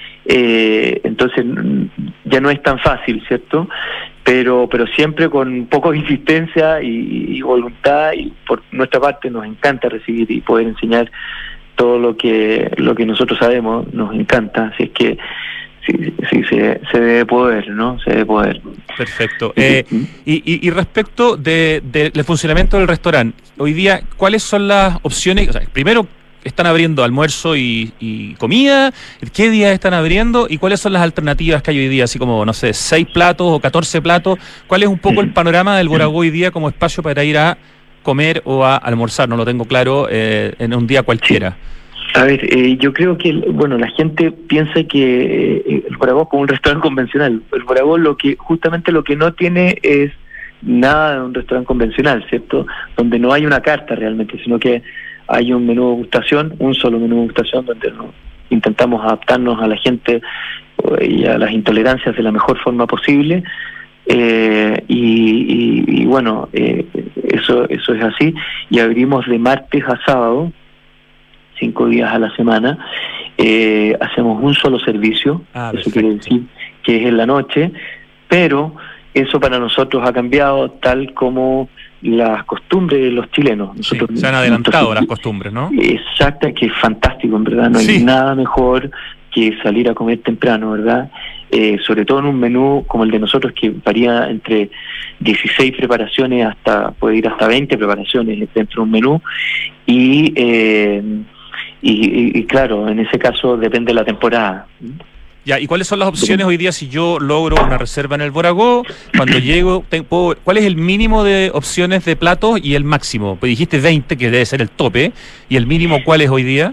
eh, entonces ya no es tan fácil, ¿cierto? Pero pero siempre con un poco de insistencia y, y voluntad, y por nuestra parte nos encanta recibir y poder enseñar todo lo que lo que nosotros sabemos, nos encanta, así es que sí, sí se, se debe poder, ¿no? Se debe poder. Perfecto. Eh, y, y, y respecto de, de, del funcionamiento del restaurante, hoy día, ¿cuáles son las opciones? O sea, primero, ¿están abriendo almuerzo y, y comida? ¿Qué días están abriendo? ¿Y cuáles son las alternativas que hay hoy día? Así como, no sé, seis platos o catorce platos. ¿Cuál es un poco el panorama del Boragó hoy día como espacio para ir a comer o a almorzar? No lo tengo claro, eh, en un día cualquiera. A ver, eh, yo creo que, bueno, la gente piensa que eh, el Boragó es como un restaurante convencional. El Boragó lo que, justamente lo que no tiene es nada de un restaurante convencional, ¿cierto? Donde no hay una carta realmente, sino que hay un menú de gustación, un solo menú de gustación, donde no, intentamos adaptarnos a la gente y a las intolerancias de la mejor forma posible. Eh, y, y, y bueno, eh, eso, eso es así. Y abrimos de martes a sábado, cinco días a la semana, eh, hacemos un solo servicio, ah, eso quiere decir que es en la noche, pero eso para nosotros ha cambiado tal como las costumbres de los chilenos. Nosotros, sí, se han adelantado nosotros, las costumbres, ¿no? Exacto, que es fantástico, en verdad, no sí. hay nada mejor que salir a comer temprano, ¿verdad? Eh, sobre todo en un menú como el de nosotros, que varía entre dieciséis preparaciones hasta, puede ir hasta veinte preparaciones dentro de un menú, y eh, Y, y, y claro, en ese caso depende de la temporada. Ya, ¿y cuáles son las opciones hoy día si yo logro una reserva en el Boragó? Cuando llego, tengo, ¿cuál es el mínimo de opciones de platos y el máximo? Pues dijiste veinte, que debe ser el tope, ¿y el mínimo cuál es hoy día?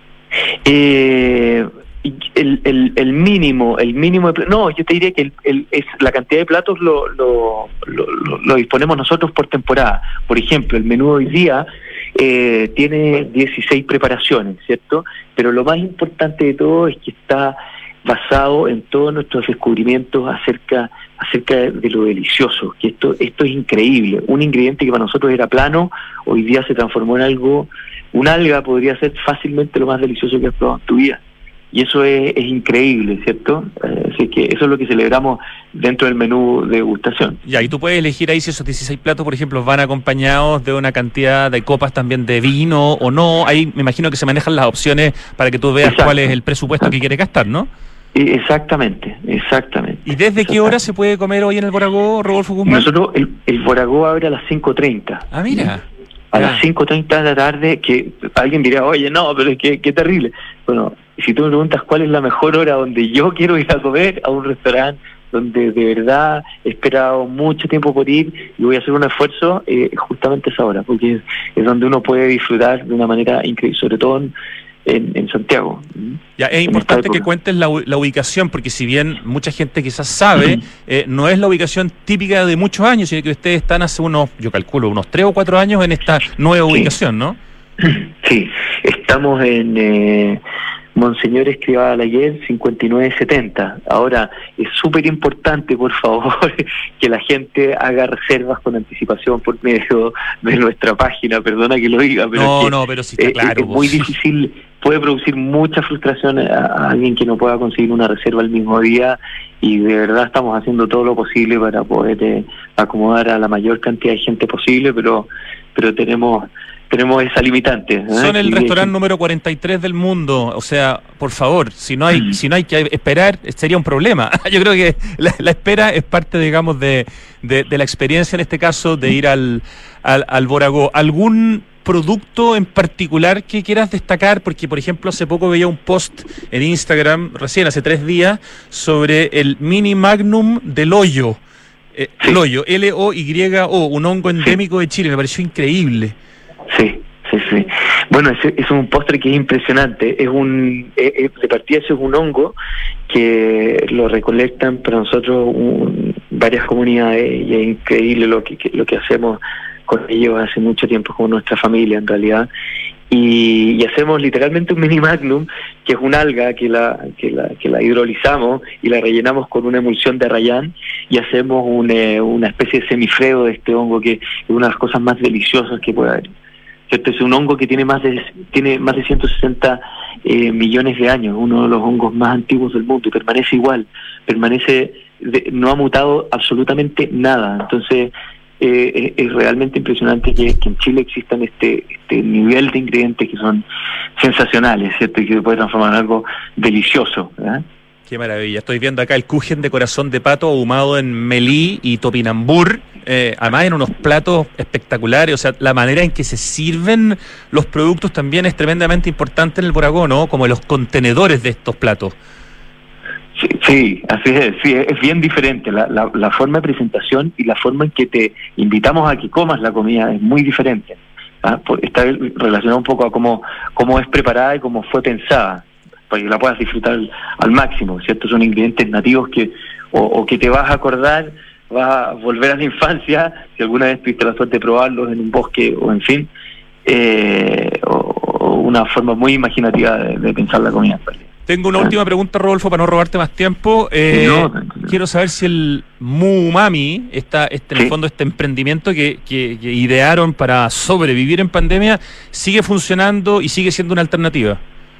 Eh, el, el, el mínimo, el mínimo de, no, yo te diría que el, el, es la cantidad de platos lo, lo, lo, lo, lo disponemos nosotros por temporada. Por ejemplo, el menú de hoy día Eh, tiene dieciséis preparaciones, ¿cierto? Pero lo más importante de todo es que está basado en todos nuestros descubrimientos acerca acerca de lo delicioso, que esto esto es increíble. Un ingrediente que para nosotros era plano, hoy día se transformó en algo, un alga podría ser fácilmente lo más delicioso que has probado en tu vida. Y eso es, es increíble, ¿cierto? Eh, así que eso es lo que celebramos dentro del menú de degustación. Ya, y tú puedes elegir ahí si esos dieciséis platos, por ejemplo, van acompañados de una cantidad de copas también de vino o no. Ahí me imagino que se manejan las opciones para que tú veas Exacto. cuál es el presupuesto que quieres gastar, ¿no? Exactamente, exactamente. ¿Y desde qué hora se puede comer hoy en el Boragó, Rodolfo Guzmán? Nosotros, el, el Boragó abre a las cinco treinta. Ah, mira. A las cinco treinta de la tarde, que alguien dirá, oye, no, pero es que qué terrible. Bueno, si tú me preguntas cuál es la mejor hora donde yo quiero ir a comer, a un restaurante donde de verdad he esperado mucho tiempo por ir y voy a hacer un esfuerzo, eh, justamente esa hora, porque es, es donde uno puede disfrutar de una manera increíble, sobre todo en, en, en Santiago. Ya, es importante que cuentes la, la ubicación, porque si bien mucha gente quizás sabe, eh, no es la ubicación típica de muchos años, sino que ustedes están hace unos, yo calculo, unos tres o cuatro años en esta nueva sí. ubicación, ¿no? Sí, estamos en eh, Monseñor Escrivá Balaguer cincuenta y nueve setenta. Ahora, es súper importante, por favor, que la gente haga reservas con anticipación por medio de nuestra página. Perdona que lo diga, pero no, es que, no, pero sí está eh, claro. Es muy difícil, puede producir mucha frustración a, a alguien que no pueda conseguir una reserva el mismo día, y de verdad estamos haciendo todo lo posible para poder eh, acomodar a la mayor cantidad de gente posible, pero pero tenemos... tenemos esa limitante. ¿eh? Son el y restaurante es... número cuarenta y tres del mundo, o sea, por favor, si no hay mm. si no hay que esperar, sería un problema. Yo creo que la, la espera es parte, digamos, de, de, de la experiencia, en este caso, de ir al, al, al Boragó. ¿Algún producto en particular que quieras destacar? Porque, por ejemplo, hace poco veía un post en Instagram, recién hace tres días, sobre el Mini Magnum del Hoyo. Eh, sí. El Hoyo, L O Y O, un hongo endémico de Chile, me pareció increíble. Sí, sí, sí. Bueno, es, es un postre que es impresionante. Es un, eh, de partida eso es un hongo que lo recolectan para nosotros un, varias comunidades, y es increíble lo que, que lo que hacemos con ellos hace mucho tiempo, con nuestra familia en realidad. Y, y hacemos literalmente un mini magnum, que es una alga que la, que la que la hidrolizamos y la rellenamos con una emulsión de arrayán, y hacemos un, eh, una especie de semifredo de este hongo, que es una de las cosas más deliciosas que puede haber. ¿Cierto? Es un hongo que tiene más de tiene más de ciento sesenta eh, millones de años, uno de los hongos más antiguos del mundo, y permanece igual, permanece de, no ha mutado absolutamente nada. Entonces eh, es, es realmente impresionante que, que en Chile existan este este nivel de ingredientes que son sensacionales, ¿cierto? Y que se puede transformar en algo delicioso, ¿verdad? Qué maravilla. Estoy viendo acá el kuchen de corazón de pato ahumado en melí y topinambur, eh, además en unos platos espectaculares. O sea, la manera en que se sirven los productos también es tremendamente importante en el Boragó, ¿no? Como los contenedores de estos platos. Sí, sí, así es, sí, es bien diferente. La, la, la forma de presentación y la forma en que te invitamos a que comas la comida es muy diferente. ¿Ah? Está relacionado un poco a cómo, cómo es preparada y cómo fue pensada, para que la puedas disfrutar al, al máximo, ¿cierto? Son ingredientes nativos que o, o que te vas a acordar, vas a volver a la infancia, si alguna vez tuviste la suerte de probarlos en un bosque o en fin, eh, o, o una forma muy imaginativa de, de pensar la comida. Tengo una última pregunta, Rodolfo, para no robarte más tiempo. Eh, no, no, no. Quiero saber si el Mu Umami, esta, este, en sí. el fondo este emprendimiento que, que, que idearon para sobrevivir en pandemia, sigue funcionando y sigue siendo una alternativa.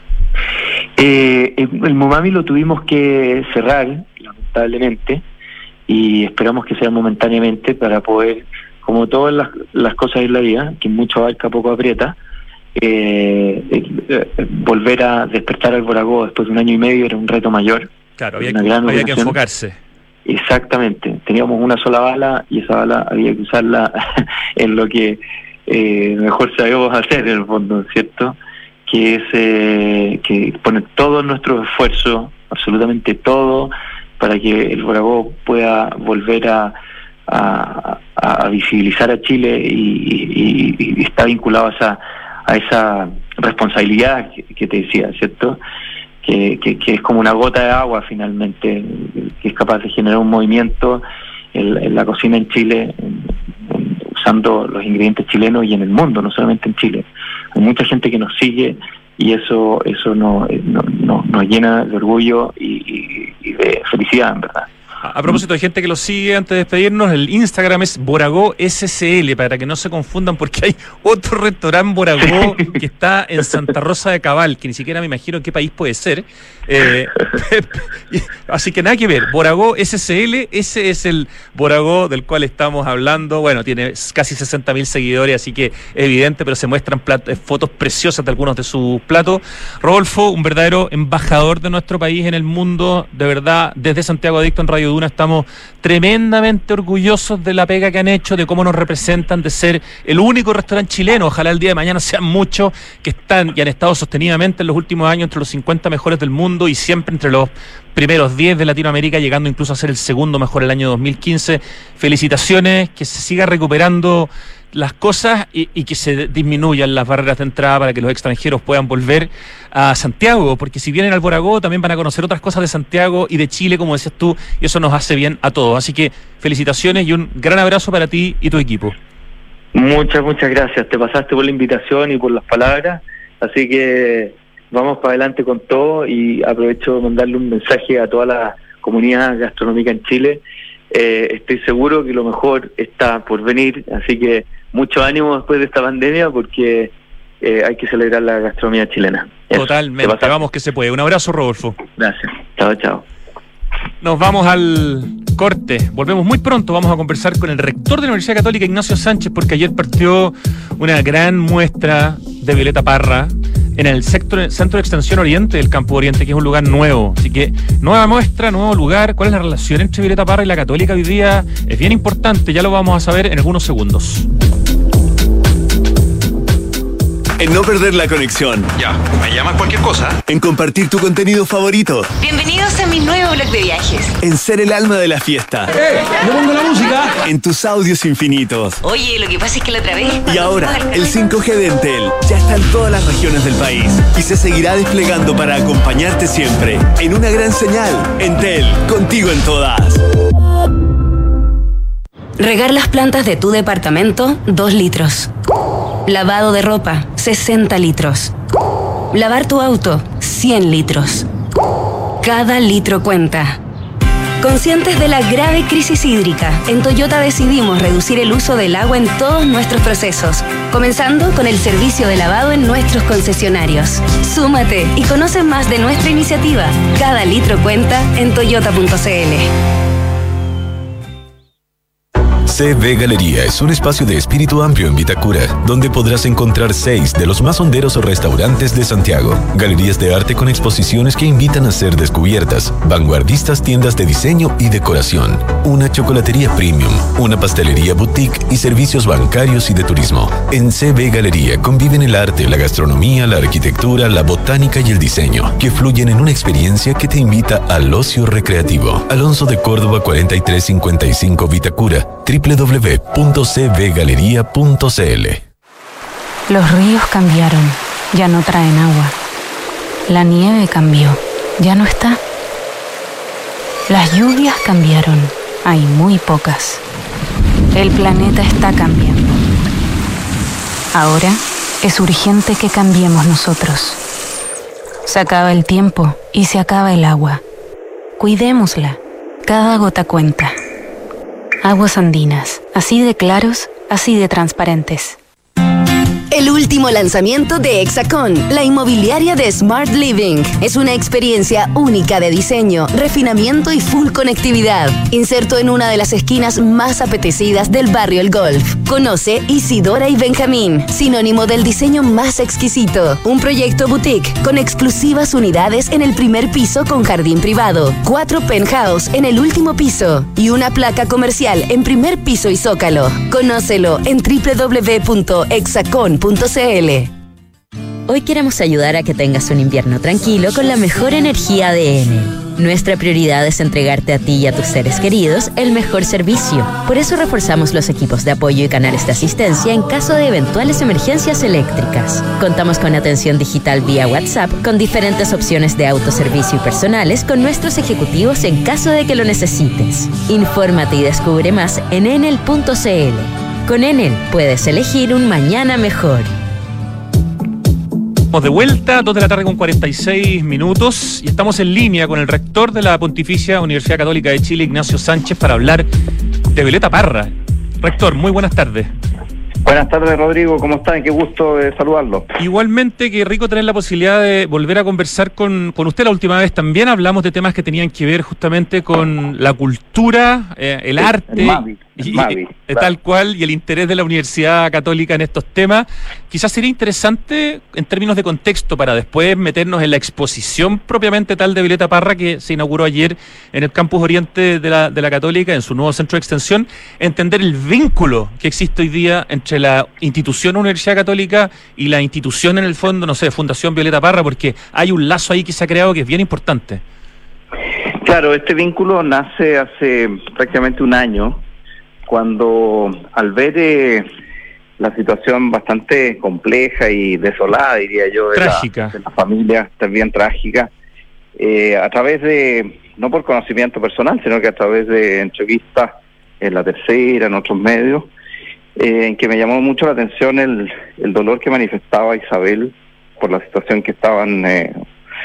Eh, el Mumami lo tuvimos que cerrar, lamentablemente, y esperamos que sea momentáneamente para poder, como todas las, las cosas en la vida, que mucho abarca, poco aprieta, eh, eh, volver a despertar al Boragó después de un año y medio era un reto mayor. Claro, había, que, había que enfocarse. Exactamente, teníamos una sola bala y esa bala había que usarla en lo que eh, mejor sabemos hacer, en el fondo, ¿cierto? Que es eh, que poner todo nuestro esfuerzo, absolutamente todo, para que el Boragó pueda volver a, a, a visibilizar a Chile, y, y, y está vinculado a esa, a esa responsabilidad que, que te decía, ¿cierto? Que, que, que es como una gota de agua finalmente, que es capaz de generar un movimiento en, en la cocina en Chile, en, en, usando los ingredientes chilenos, y en el mundo, no solamente en Chile. Hay mucha gente que nos sigue, y eso eso no, no, no, nos llena de orgullo y, y, y de felicidad, en verdad. A propósito de gente que lo sigue, antes de despedirnos, el Instagram es Boragó S C L, para que no se confundan, porque hay otro restaurante Boragó que está en Santa Rosa de Cabal, que ni siquiera me imagino en qué país puede ser. Eh, así que nada que ver, Boragó S C L, ese es el Boragó del cual estamos hablando. Bueno, tiene casi sesenta mil seguidores, así que evidente, pero se muestran platos, fotos preciosas de algunos de sus platos. Rodolfo, un verdadero embajador de nuestro país en el mundo, de verdad, desde Santiago Adicto en Radio Duna estamos tremendamente orgullosos de la pega que han hecho, de cómo nos representan, de ser el único restaurante chileno, ojalá el día de mañana sean muchos, que están y han estado sostenidamente en los últimos años entre los cincuenta mejores del mundo y siempre entre los primeros diez de Latinoamérica, llegando incluso a ser el segundo mejor el año dos mil quince. Felicitaciones, que se siga recuperando las cosas y, y que se disminuyan las barreras de entrada para que los extranjeros puedan volver a Santiago, porque si vienen al Borago también van a conocer otras cosas de Santiago y de Chile, como decías tú, y eso nos hace bien a todos. Así que felicitaciones y un gran abrazo para ti y tu equipo. Muchas, muchas gracias. Te pasaste por la invitación y por las palabras, así que vamos para adelante con todo, y aprovecho de mandarle un mensaje a toda la comunidad gastronómica en Chile. Eh, estoy seguro que lo mejor está por venir, así que mucho ánimo después de esta pandemia, porque eh, hay que celebrar la gastronomía chilena. Eso, totalmente, vamos que se puede. Un abrazo, Rodolfo. Gracias. Chao, chao. Nos vamos al corte. Volvemos muy pronto. Vamos a conversar con el rector de la Universidad Católica, Ignacio Sánchez, porque ayer partió una gran muestra de Violeta Parra en el sector, Centro de Extensión Oriente del Campo Oriente, que es un lugar nuevo. Así que, nueva muestra, nuevo lugar. ¿Cuál es la relación entre Violeta Parra y la Católica hoy día? Es bien importante, ya lo vamos a saber en algunos segundos. En no perder la conexión. Ya, me llamas cualquier cosa. En compartir tu contenido favorito. Bienvenidos a mi nuevo blog de viajes. En ser el alma de la fiesta. ¡Eh! ¡Le pongo la música! En tus audios infinitos. Oye, lo que pasa es que la otra vez... Y ahora, el cinco G de Entel ya está en todas las regiones del país y se seguirá desplegando para acompañarte siempre. En una gran señal. Entel, contigo en todas. Regar las plantas de tu departamento, dos litros. Lavado de ropa, sesenta litros. Lavar tu auto, cien litros. Cada litro cuenta. Conscientes de la grave crisis hídrica, en Toyota decidimos reducir el uso del agua en todos nuestros procesos, comenzando con el servicio de lavado en nuestros concesionarios. Súmate y conoce más de nuestra iniciativa. Cada litro cuenta en toyota punto c l. C V Galería es un espacio de espíritu amplio en Vitacura, donde podrás encontrar seis de los más honderos restaurantes de Santiago, galerías de arte con exposiciones que invitan a ser descubiertas, vanguardistas tiendas de diseño y decoración, una chocolatería premium, una pastelería boutique y servicios bancarios y de turismo. En C V Galería conviven el arte, la gastronomía, la arquitectura, la botánica y el diseño, que fluyen en una experiencia que te invita al ocio recreativo. Alonso de Córdoba cuarenta y tres cincuenta y cinco Vitacura, doble u doble u doble u punto c v galería punto c l. Los ríos cambiaron, ya no traen agua. La nieve cambió, ya no está. Las lluvias cambiaron, hay muy pocas. El planeta está cambiando. Ahora es urgente que cambiemos nosotros. Se acaba el tiempo y se acaba el agua. Cuidémosla, cada gota cuenta. Aguas Andinas, así de claros, así de transparentes. El último lanzamiento de Hexacón, la inmobiliaria de Smart Living. Es una experiencia única de diseño, refinamiento y full conectividad. Inserto en una de las esquinas más apetecidas del barrio El Golf. Conoce Isidora y Benjamín, sinónimo del diseño más exquisito. Un proyecto boutique con exclusivas unidades en el primer piso con jardín privado, cuatro penthouse en el último piso y una placa comercial en primer piso y zócalo. Conócelo en doble u doble u doble u punto hexacon punto c l. Hoy queremos ayudar a que tengas un invierno tranquilo con la mejor energía de Enel. Nuestra prioridad es entregarte a ti y a tus seres queridos el mejor servicio. Por eso reforzamos los equipos de apoyo y canales de asistencia en caso de eventuales emergencias eléctricas. Contamos con atención digital vía WhatsApp, con diferentes opciones de autoservicio y personales con nuestros ejecutivos en caso de que lo necesites. Infórmate y descubre más en enel punto c l. Con Enel puedes elegir un mañana mejor. De vuelta, dos de la tarde con cuarenta y seis minutos, y estamos en línea con el rector de la Pontificia Universidad Católica de Chile, Ignacio Sánchez, para hablar de Violeta Parra. Rector, muy buenas tardes. Buenas tardes, Rodrigo, ¿cómo están? Qué gusto de saludarlo. Igualmente, qué rico tener la posibilidad de volver a conversar con, con usted. La última vez también hablamos de temas que tenían que ver justamente con la cultura, eh, el sí, arte, el Mavi, el y, Mavi, y, claro. tal cual, y el interés de la Universidad Católica en estos temas. Quizás sería interesante en términos de contexto para después meternos en la exposición propiamente tal de Violeta Parra que se inauguró ayer en el Campus Oriente de la, de la Católica, en su nuevo centro de extensión, entender el vínculo que existe hoy día entre la institución Universidad Católica y la institución en el fondo, no sé, Fundación Violeta Parra, porque hay un lazo ahí que se ha creado que es bien importante. Claro, este vínculo nace hace prácticamente un año, cuando al ver eh, la situación bastante compleja y desolada, diría yo, de, trágica. La, de la familia, también trágica, eh, a través de, no por conocimiento personal, sino que a través de entrevistas en La Tercera, en otros medios, eh, en que me llamó mucho la atención el, el dolor que manifestaba Isabel por la situación que estaban eh,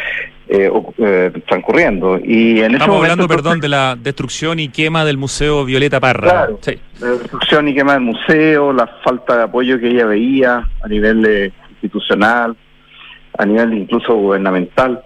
eh, eh, transcurriendo. Y en Estamos ese hablando, momento, perdón, entonces, de la destrucción y quema del Museo Violeta Parra. Claro, sí. la destrucción y quema del museo, la falta de apoyo que ella veía a nivel eh, institucional, a nivel incluso gubernamental.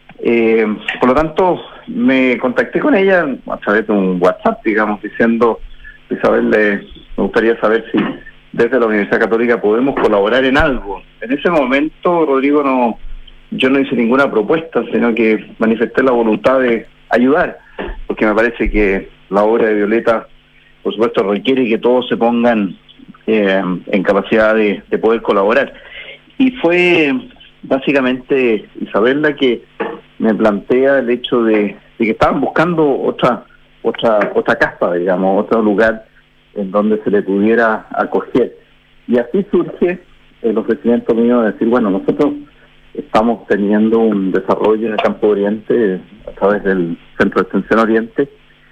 Eh, por lo tanto, me contacté con ella a través de un WhatsApp, digamos, diciendo, Isabel, eh, me gustaría saber si desde la Universidad Católica podemos colaborar en algo. En ese momento, Rodrigo, no, yo no hice ninguna propuesta, sino que manifesté la voluntad de ayudar, porque me parece que la obra de Violeta, por supuesto, requiere que todos se pongan eh, en capacidad de, de poder colaborar. Y fue básicamente Isabel la que me plantea el hecho de, de que estaban buscando otra otra otra casa, digamos, otro lugar en donde se le pudiera acoger. Y así surge el ofrecimiento mío de decir, bueno, nosotros estamos teniendo un desarrollo en el Campo Oriente a través del Centro de Extensión Oriente,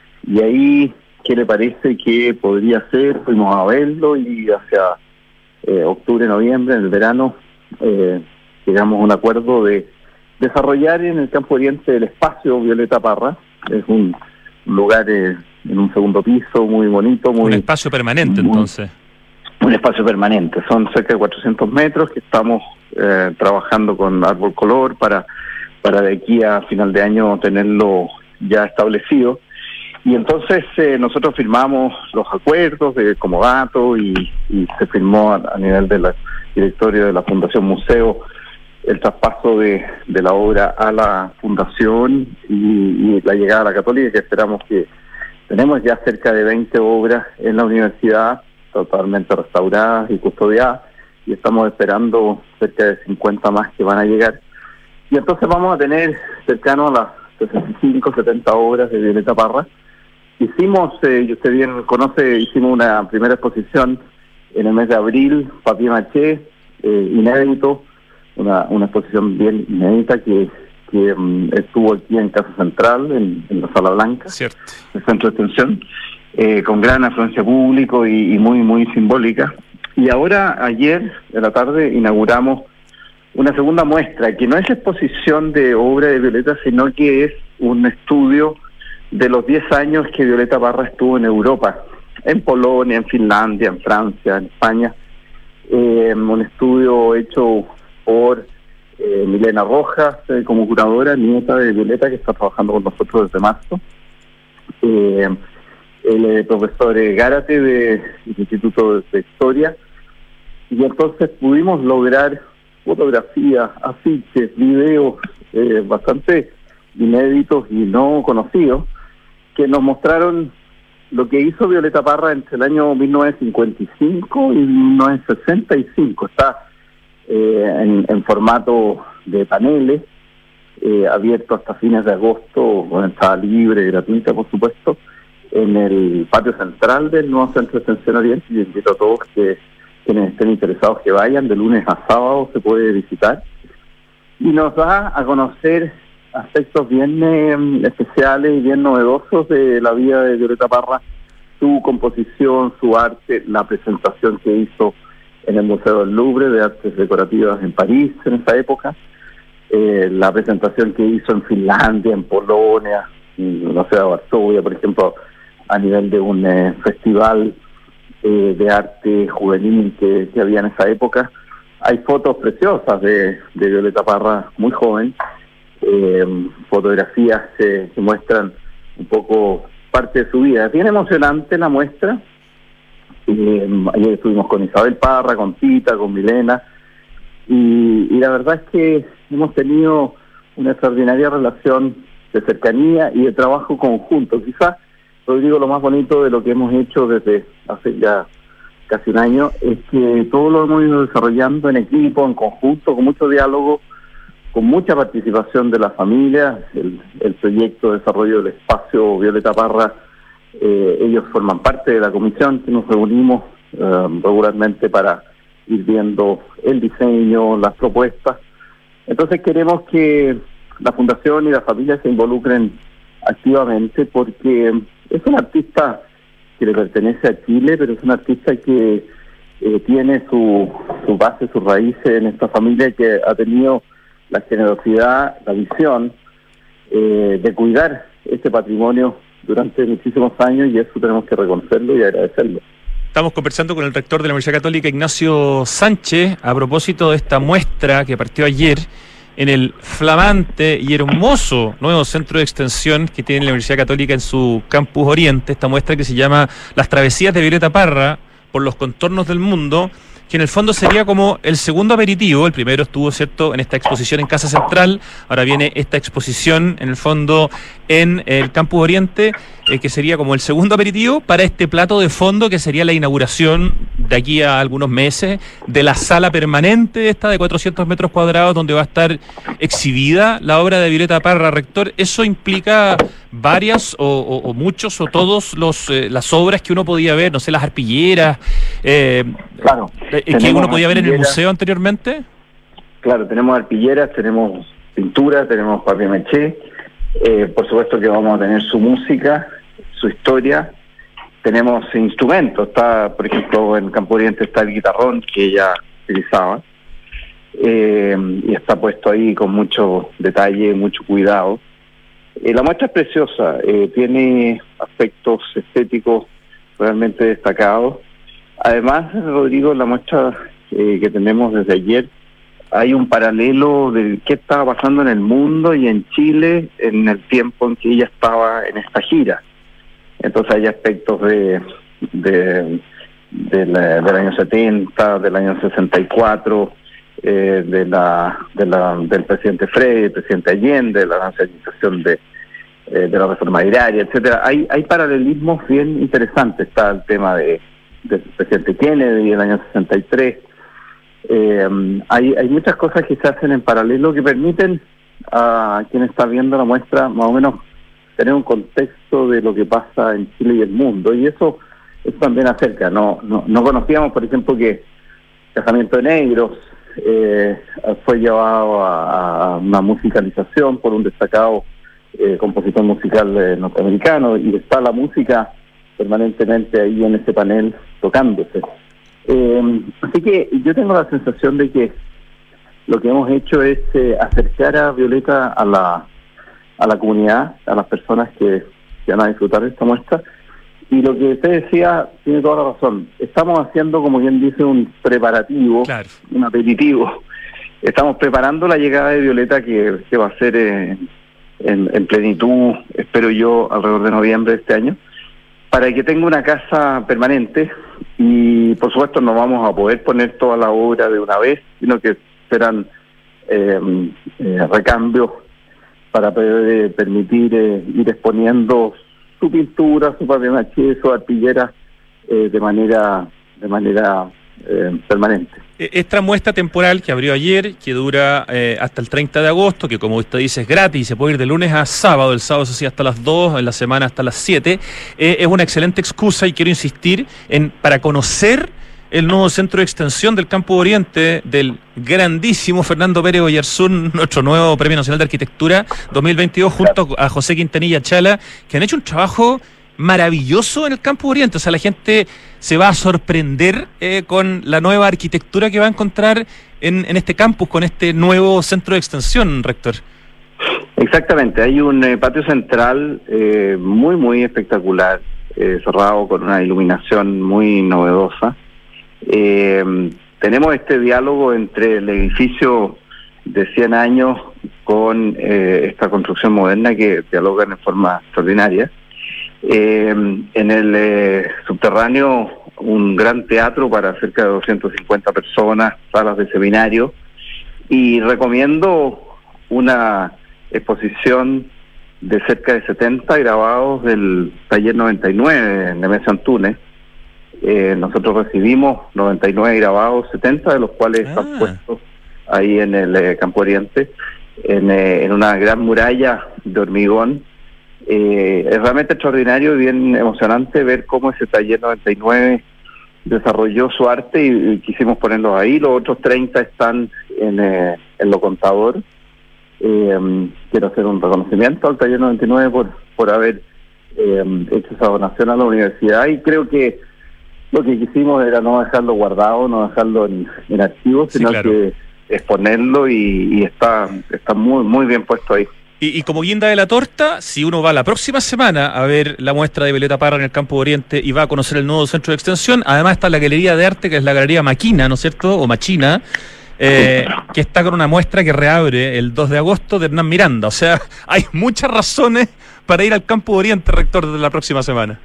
y ahí, ¿qué le parece que podría ser? Fuimos a verlo y hacia eh, octubre, noviembre, en el verano, eh, llegamos a un acuerdo de desarrollar en el Campo Oriente el espacio Violeta Parra. Es un lugar eh, en un segundo piso muy bonito. Muy, un espacio permanente, muy, entonces. Un espacio permanente. Son cerca de cuatrocientos metros que estamos eh, trabajando con Árbol Color para, para de aquí a final de año tenerlo ya establecido. Y entonces eh, nosotros firmamos los acuerdos de comodato y, y se firmó a, a nivel del directorio de la Fundación Museo el traspaso de, de la obra a la Fundación y, y la llegada a la Católica, que esperamos que tenemos ya cerca de veinte obras en la universidad totalmente restauradas y custodiadas, y estamos esperando cerca de cincuenta más que van a llegar. Y entonces vamos a tener cercano a las sesenta y cinco, setenta obras de Violeta Parra. Hicimos, eh, y usted bien conoce, hicimos una primera exposición en el mes de abril, papier maché, eh, inédito, una, una exposición bien inédita que, que um, estuvo aquí en Casa Central, en, en la Sala Blanca, cierto, el Centro de Extensión, eh, con gran afluencia público y, y muy, muy simbólica. Y ahora, ayer de la tarde, inauguramos una segunda muestra, que no es exposición de obra de Violeta, sino que es un estudio de los diez años que Violeta Parra estuvo en Europa, en Polonia, en Finlandia, en Francia, en España. Eh, un estudio hecho por eh, Milena Rojas, eh, como curadora, nieta de Violeta, que está trabajando con nosotros desde marzo. Eh, el eh, profesor eh, Gárate del Instituto de Historia. Y entonces pudimos lograr fotografías, afiches, videos eh, bastante inéditos y no conocidos, que nos mostraron lo que hizo Violeta Parra entre el año mil novecientos cincuenta y cinco y mil novecientos sesenta y cinco. Está eh, en, en formato de paneles, eh, abierto hasta fines de agosto, con entrada libre, gratuita, por supuesto, en el patio central del nuevo Centro de Extensión Oriente. Y invito a todos que quienes estén interesados que vayan, de lunes a sábado se puede visitar. Y nos da a conocer aspectos bien eh, especiales y bien novedosos de la vida de Violeta Parra, su composición, su arte, la presentación que hizo en el Museo del Louvre de Artes Decorativas en París en esa época, eh, la presentación que hizo en Finlandia, en Polonia, en la ciudad de Varsovia, por ejemplo, a nivel de un eh, festival eh, de arte juvenil que, que había en esa época. Hay fotos preciosas de, de Violeta Parra muy joven, eh, fotografías eh, que muestran un poco parte de su vida. Es bien emocionante la muestra. Eh, ayer estuvimos con Isabel Parra, con Tita, con Milena, y, y la verdad es que hemos tenido una extraordinaria relación de cercanía y de trabajo conjunto. Quizás, Rodrigo, lo más bonito de lo que hemos hecho desde hace ya casi un año es que todo lo hemos ido desarrollando en equipo, en conjunto, con mucho diálogo, con mucha participación de la familia. El, el proyecto de desarrollo del espacio Violeta Parra, eh, ellos forman parte de la comisión que nos reunimos eh, regularmente para ir viendo el diseño, las propuestas. Entonces queremos que la Fundación y la familia se involucren activamente, porque es un artista que le pertenece a Chile, pero es un artista que eh, tiene su, su base, sus raíces en esta familia, que ha tenido la generosidad, la visión eh, de cuidar este patrimonio durante muchísimos años, y eso tenemos que reconocerlo y agradecerlo. Estamos conversando con el rector de la Universidad Católica, Ignacio Sánchez, a propósito de esta muestra que partió ayer en el flamante y hermoso nuevo centro de extensión que tiene la Universidad Católica en su campus Oriente, esta muestra que se llama Las travesías de Violeta Parra por los contornos del mundo, que en el fondo sería como el segundo aperitivo. El primero estuvo, ¿cierto?, en esta exposición en Casa Central, ahora viene esta exposición, en el fondo, en el Campus Oriente, eh, que sería como el segundo aperitivo para este plato de fondo, que sería la inauguración de aquí a algunos meses de la sala permanente esta de cuatrocientos metros cuadrados, donde va a estar exhibida la obra de Violeta Parra. Rector, ¿eso implica varias o, o, o muchos o todos los eh, las obras que uno podía ver, no sé, las arpilleras, eh, claro, eh, que uno podía ver en el museo anteriormente? Claro, tenemos arpilleras, tenemos pintura, tenemos papier-mâché, eh, por supuesto que vamos a tener su música, su historia, tenemos instrumentos, está, por ejemplo, en Campo Oriente está el guitarrón que ella utilizaba, eh, y está puesto ahí con mucho detalle, mucho cuidado. Eh, la muestra es preciosa, eh, tiene aspectos estéticos realmente destacados. Además, Rodrigo, la muestra eh, que tenemos desde ayer, hay un paralelo de qué estaba pasando en el mundo y en Chile en el tiempo en que ella estaba en esta gira. Entonces hay aspectos de, de, de la, del año setenta, del año sesenta y cuatro, eh, de la, de la, del presidente Frey, del presidente Allende, de la nacionalización de, eh, de la reforma agraria, etcétera. Hay, hay paralelismos bien interesantes. Está el tema de del presidente Kennedy del año sesenta y tres. Eh, hay, hay muchas cosas que se hacen en paralelo que permiten a quien está viendo la muestra más o menos tener un contexto de lo que pasa en Chile y el mundo, y eso, eso también acerca. No, no, no conocíamos, por ejemplo, que Casamiento de Negros eh, fue llevado a, a una musicalización por un destacado eh, compositor musical eh, norteamericano, y está la música permanentemente ahí en ese panel tocándose. Eh, así que yo tengo la sensación de que lo que hemos hecho es eh, acercar a Violeta a la a la comunidad, a las personas que, que van a disfrutar de esta muestra. Y lo que usted decía tiene toda la razón. Estamos haciendo, como bien dice, un preparativo, claro, un aperitivo. Estamos preparando la llegada de Violeta, que, que va a ser eh, en, en plenitud, espero yo, alrededor de noviembre de este año, para que tenga una casa permanente. Y por supuesto no vamos a poder poner toda la obra de una vez, sino que serán eh, eh, recambios para poder eh, permitir eh, ir exponiendo su pintura, su papier-mâché, su arpillera eh, de manera de manera eh, permanente. Esta muestra temporal que abrió ayer, que dura eh, hasta el treinta de agosto, que como usted dice es gratis, se puede ir de lunes a sábado, el sábado se hacía hasta las dos, en la semana hasta las siete, eh, es una excelente excusa, y quiero insistir en para conocer el nuevo centro de extensión del Campus Oriente del grandísimo Fernando Pérez Oyarzún, nuestro nuevo Premio Nacional de Arquitectura dos mil veintidós, junto a José Quintanilla Chala, que han hecho un trabajo maravilloso en el Campus Oriente. O sea, la gente se va a sorprender eh, con la nueva arquitectura que va a encontrar en, en este campus, con este nuevo centro de extensión, rector. Exactamente, hay un eh, patio central eh, muy, muy espectacular, eh, cerrado con una iluminación muy novedosa. Eh, tenemos este diálogo entre el edificio de cien años con eh, esta construcción moderna que dialogan en forma extraordinaria. Eh, en el eh, subterráneo, un gran teatro para cerca de doscientas cincuenta personas, salas de seminario, y recomiendo una exposición de cerca de setenta grabados del taller noventa y nueve en Nemesio Antunes. Eh, nosotros recibimos noventa y nueve grabados, setenta de los cuales ah. están puestos ahí en el eh, Campo Oriente, en, eh, en una gran muralla de hormigón. Eh, es realmente extraordinario y bien emocionante ver cómo ese taller noventa y nueve desarrolló su arte y, y quisimos ponerlos ahí. Los otros treinta están en, eh, en Lo Contador. Eh, quiero hacer un reconocimiento al Taller noventa y nueve por, por haber eh, hecho esa donación a la universidad, y creo que lo que quisimos era no dejarlo guardado, no dejarlo en, en archivos, sino sí, claro. que exponerlo, y, y está, está muy, muy bien puesto ahí. Y, y como guinda de la torta, si uno va la próxima semana a ver la muestra de Violeta Parra en el Campo Oriente y va a conocer el nuevo centro de extensión, además está la Galería de Arte, que es la Galería Maquina, ¿no es cierto? O Machina, eh, que está con una muestra que reabre el dos de agosto de Hernán Miranda. O sea, hay muchas razones para ir al Campo Oriente, rector, de la próxima semana.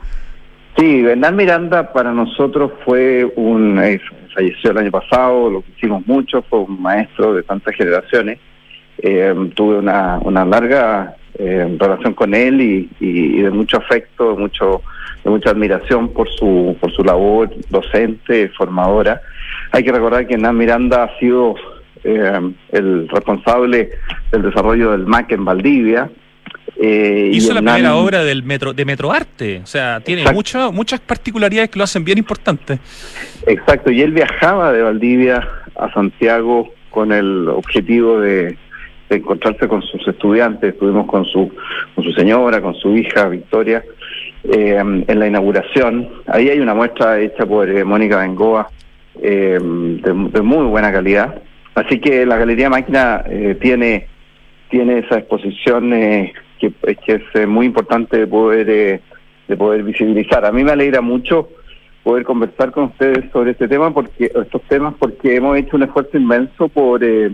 Sí, Hernán Miranda para nosotros fue un... Eh, falleció el año pasado, lo quisimos mucho, fue un maestro de tantas generaciones. Eh, tuve una, una larga eh, relación con él y, y, y de mucho afecto, de mucho de mucha admiración por su por su labor docente, formadora. Hay que recordar que Hernán Miranda ha sido eh, el responsable del desarrollo del M A C en Valdivia. Eh, Hizo y la Hernán... primera obra del metro de Metroarte, o sea, tiene mucho, muchas particularidades que lo hacen bien importante. Exacto, y él viajaba de Valdivia a Santiago con el objetivo de de encontrarse con sus estudiantes. Estuvimos con su con su señora, con su hija Victoria, eh, en la inauguración. Ahí hay una muestra hecha por eh, Mónica Bengoa, eh, de, de muy buena calidad. Así que la Galería Máquina eh, tiene tiene esa exposición eh, que, que es eh, muy importante de poder eh, de poder visibilizar. A mí me alegra mucho poder conversar con ustedes sobre este tema, porque estos temas porque hemos hecho un esfuerzo inmenso por eh,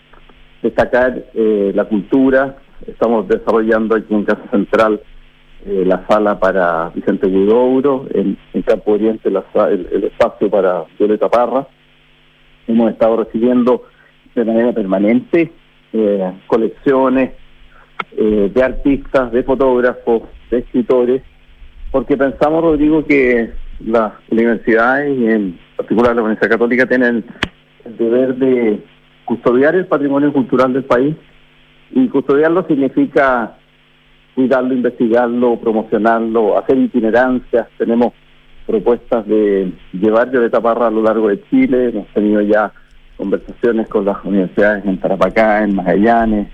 destacar eh, la cultura. Estamos desarrollando aquí en Casa Central eh, la sala para Vicente Huidobro, en, en Campo Oriente la, el, el espacio para Violeta Parra. Hemos estado recibiendo de manera permanente eh, colecciones eh, de artistas, de fotógrafos, de escritores, porque pensamos, Rodrigo, que las universidades, y en particular la Universidad Católica, tienen el deber de custodiar el patrimonio cultural del país, y custodiarlo significa cuidarlo, investigarlo, promocionarlo, hacer itinerancias. Tenemos propuestas de llevar Violeta Parra a lo largo de Chile. Hemos tenido ya conversaciones con las universidades en Tarapacá, en Magallanes,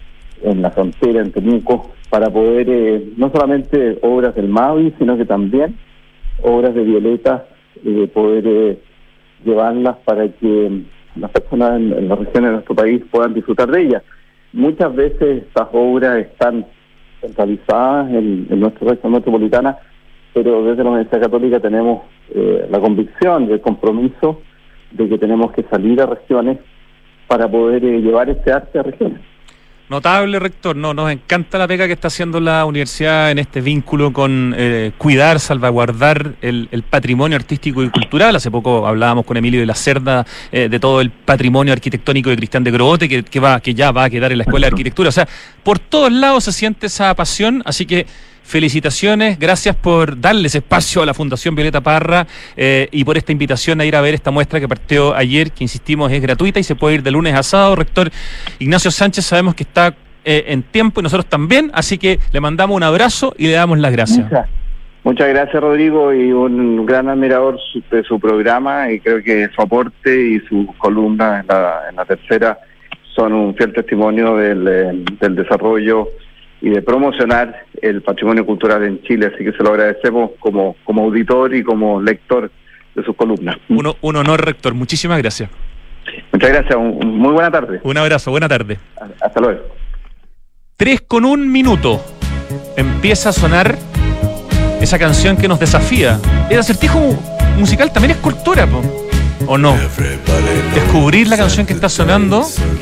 en la frontera, en Temuco, para poder eh, no solamente obras del Mavi, sino que también obras de Violeta, eh, poder eh, llevarlas para que las personas en, en las regiones de nuestro país puedan disfrutar de ellas. Muchas veces estas obras están centralizadas en, en nuestra región metropolitana, pero desde la Universidad Católica tenemos eh, la convicción y el compromiso de que tenemos que salir a regiones para poder eh, llevar este arte a regiones. Notable, rector. No, nos encanta la pega que está haciendo la universidad en este vínculo con eh, cuidar, salvaguardar el, el patrimonio artístico y cultural. Hace poco hablábamos con Emilio de la Cerda eh, de todo el patrimonio arquitectónico de Cristian de Grobote, que, que va, que ya va a quedar en la Escuela de Arquitectura. O sea, por todos lados se siente esa pasión, así que felicitaciones, gracias por darles espacio a la Fundación Violeta Parra eh, y por esta invitación a ir a ver esta muestra que partió ayer, que insistimos es gratuita y se puede ir de lunes a sábado. Rector Ignacio Sánchez, sabemos que está eh, en tiempo y nosotros también, así que le mandamos un abrazo y le damos las gracias. Muchas, muchas gracias, Rodrigo, y un gran admirador de su programa, y creo que su aporte y sus columnas en la, en la tercera son un fiel testimonio del, eh, del desarrollo y de promocionar el patrimonio cultural en Chile, así que se lo agradecemos como, como auditor y como lector de sus columnas. Uno, un honor, rector, muchísimas gracias. Muchas gracias, un, un muy buena tarde. Un abrazo, buena tarde. Hasta luego. Tres con un minuto, empieza a sonar esa canción que nos desafía. El acertijo musical también es cultura, po. ¿O no? Descubrir la canción que está sonando.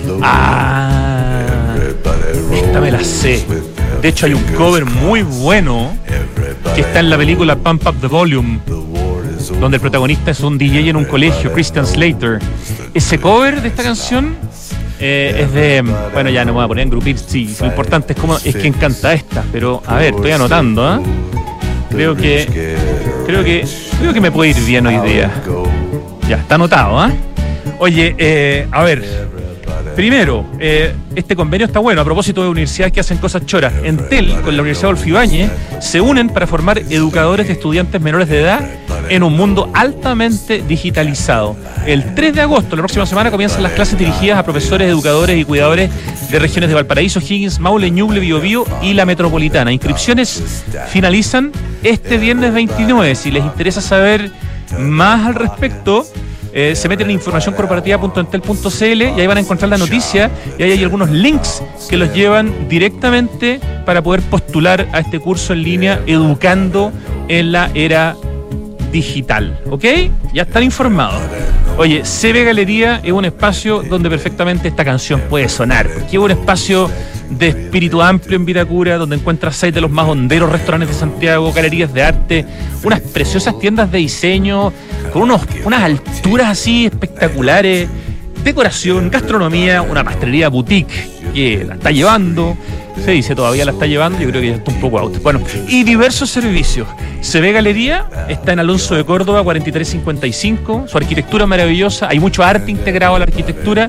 Ah, esta me la sé. De hecho hay un cover muy bueno que está en la película Pump Up the Volume, donde el protagonista es un D J en un colegio, Christian Slater. Ese cover de esta canción eh, es de... Bueno, ya no me voy a poner en grupir, sí, lo importante es cómo es quien canta esta. Pero, a ver, estoy anotando, ¿eh? Creo que... Creo que... Creo que me puede ir bien hoy día. Ya, está anotado, ¿eh? Oye, eh, a ver... Primero, eh, este convenio está bueno a propósito de universidades que hacen cosas choras. Entel con la Universidad Adolfo Ibáñez se unen para formar educadores de estudiantes menores de edad en un mundo altamente digitalizado. El tres de agosto, la próxima semana, comienzan las clases dirigidas a profesores, educadores y cuidadores de regiones de Valparaíso, Higgins, Maule, Ñuble, Biobío y la metropolitana. Inscripciones finalizan este viernes veintinueve. Si les interesa saber más al respecto, Eh, se meten en información corporativa punto entel punto c l y ahí van a encontrar la noticia, y ahí hay algunos links que los llevan directamente para poder postular a este curso en línea Educando en la Era Digital. ¿Ok? Ya están informados. Oye, C B Galería es un espacio donde perfectamente esta canción puede sonar, porque es un espacio de espíritu amplio en Vitacura, donde encuentras seis de los más honderos restaurantes de Santiago, galerías de arte, unas preciosas tiendas de diseño, con unos, unas alturas así espectaculares, decoración, gastronomía, una pastelería boutique que la está llevando, se dice todavía la está llevando, yo creo que ya está un poco out. Bueno, y diversos servicios. C B Galería está en Alonso de Córdoba cuarenta y tres cincuenta y cinco, su arquitectura maravillosa, hay mucho arte integrado a la arquitectura,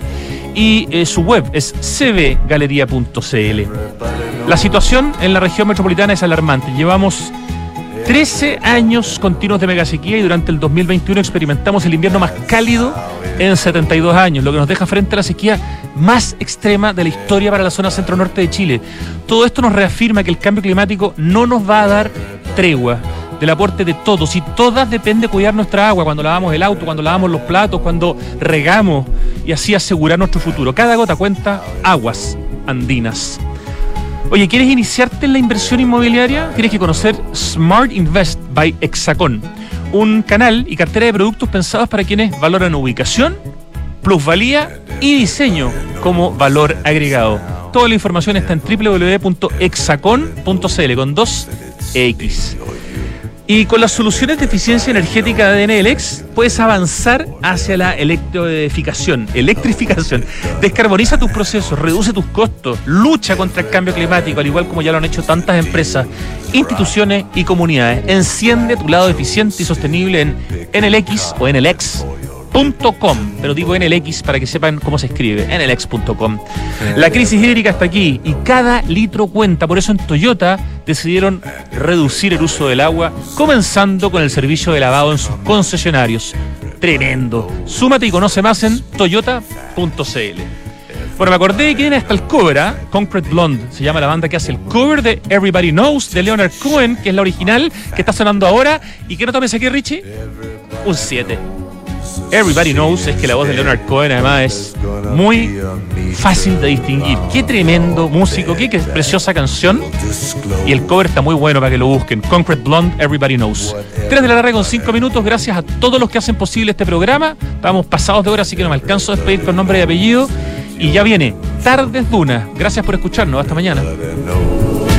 y eh, su web es c b galería punto c l. La situación en la región metropolitana es alarmante. Llevamos trece años continuos de megasequía y durante el dos mil veintiuno experimentamos el invierno más cálido en setenta y dos años, lo que nos deja frente a la sequía más extrema de la historia para la zona centro-norte de Chile. Todo esto nos reafirma que el cambio climático no nos va a dar tregua. Del aporte de todos y todas depende cuidar nuestra agua cuando lavamos el auto, cuando lavamos los platos, cuando regamos, y así asegurar nuestro futuro. Cada gota cuenta. Aguas Andinas. Oye, ¿quieres iniciarte en la inversión inmobiliaria? Tienes que conocer Smart Invest by Hexacón, un canal y cartera de productos pensados para quienes valoran ubicación, plusvalía y diseño como valor agregado. Toda la información está en doble u doble u doble u punto hexacón punto c l con dos X. Y con las soluciones de eficiencia energética de Enelex puedes avanzar hacia la electrificación. Electrificación. Descarboniza tus procesos, reduce tus costos, lucha contra el cambio climático, al igual como ya lo han hecho tantas empresas, instituciones y comunidades. Enciende tu lado eficiente y sostenible en Enelex o Enelex punto com, pero digo Enelex para que sepan cómo se escribe, Enelex punto com. La crisis hídrica está aquí y cada litro cuenta, por eso en Toyota decidieron reducir el uso del agua, comenzando con el servicio de lavado en sus concesionarios. Tremendo. Súmate y conoce más en toyota punto c l. Bueno, me acordé de que viene hasta el cover, ¿eh? Concrete Blonde se llama la banda que hace el cover de Everybody Knows de Leonard Cohen, que es la original, que está sonando ahora. ¿Y qué nota me saqué, Richie? Un siete. Everybody Knows es que la voz de Leonard Cohen además es muy fácil de distinguir. Qué tremendo músico, qué, qué preciosa canción. Y el cover está muy bueno para que lo busquen. Concrete Blonde, Everybody Knows. tres de la tarde con cinco minutos. Gracias a todos los que hacen posible este programa. Estamos pasados de hora, así que no me alcanzo a despedir con nombre y apellido. Y ya viene Tardes Duna. Gracias por escucharnos. Hasta mañana.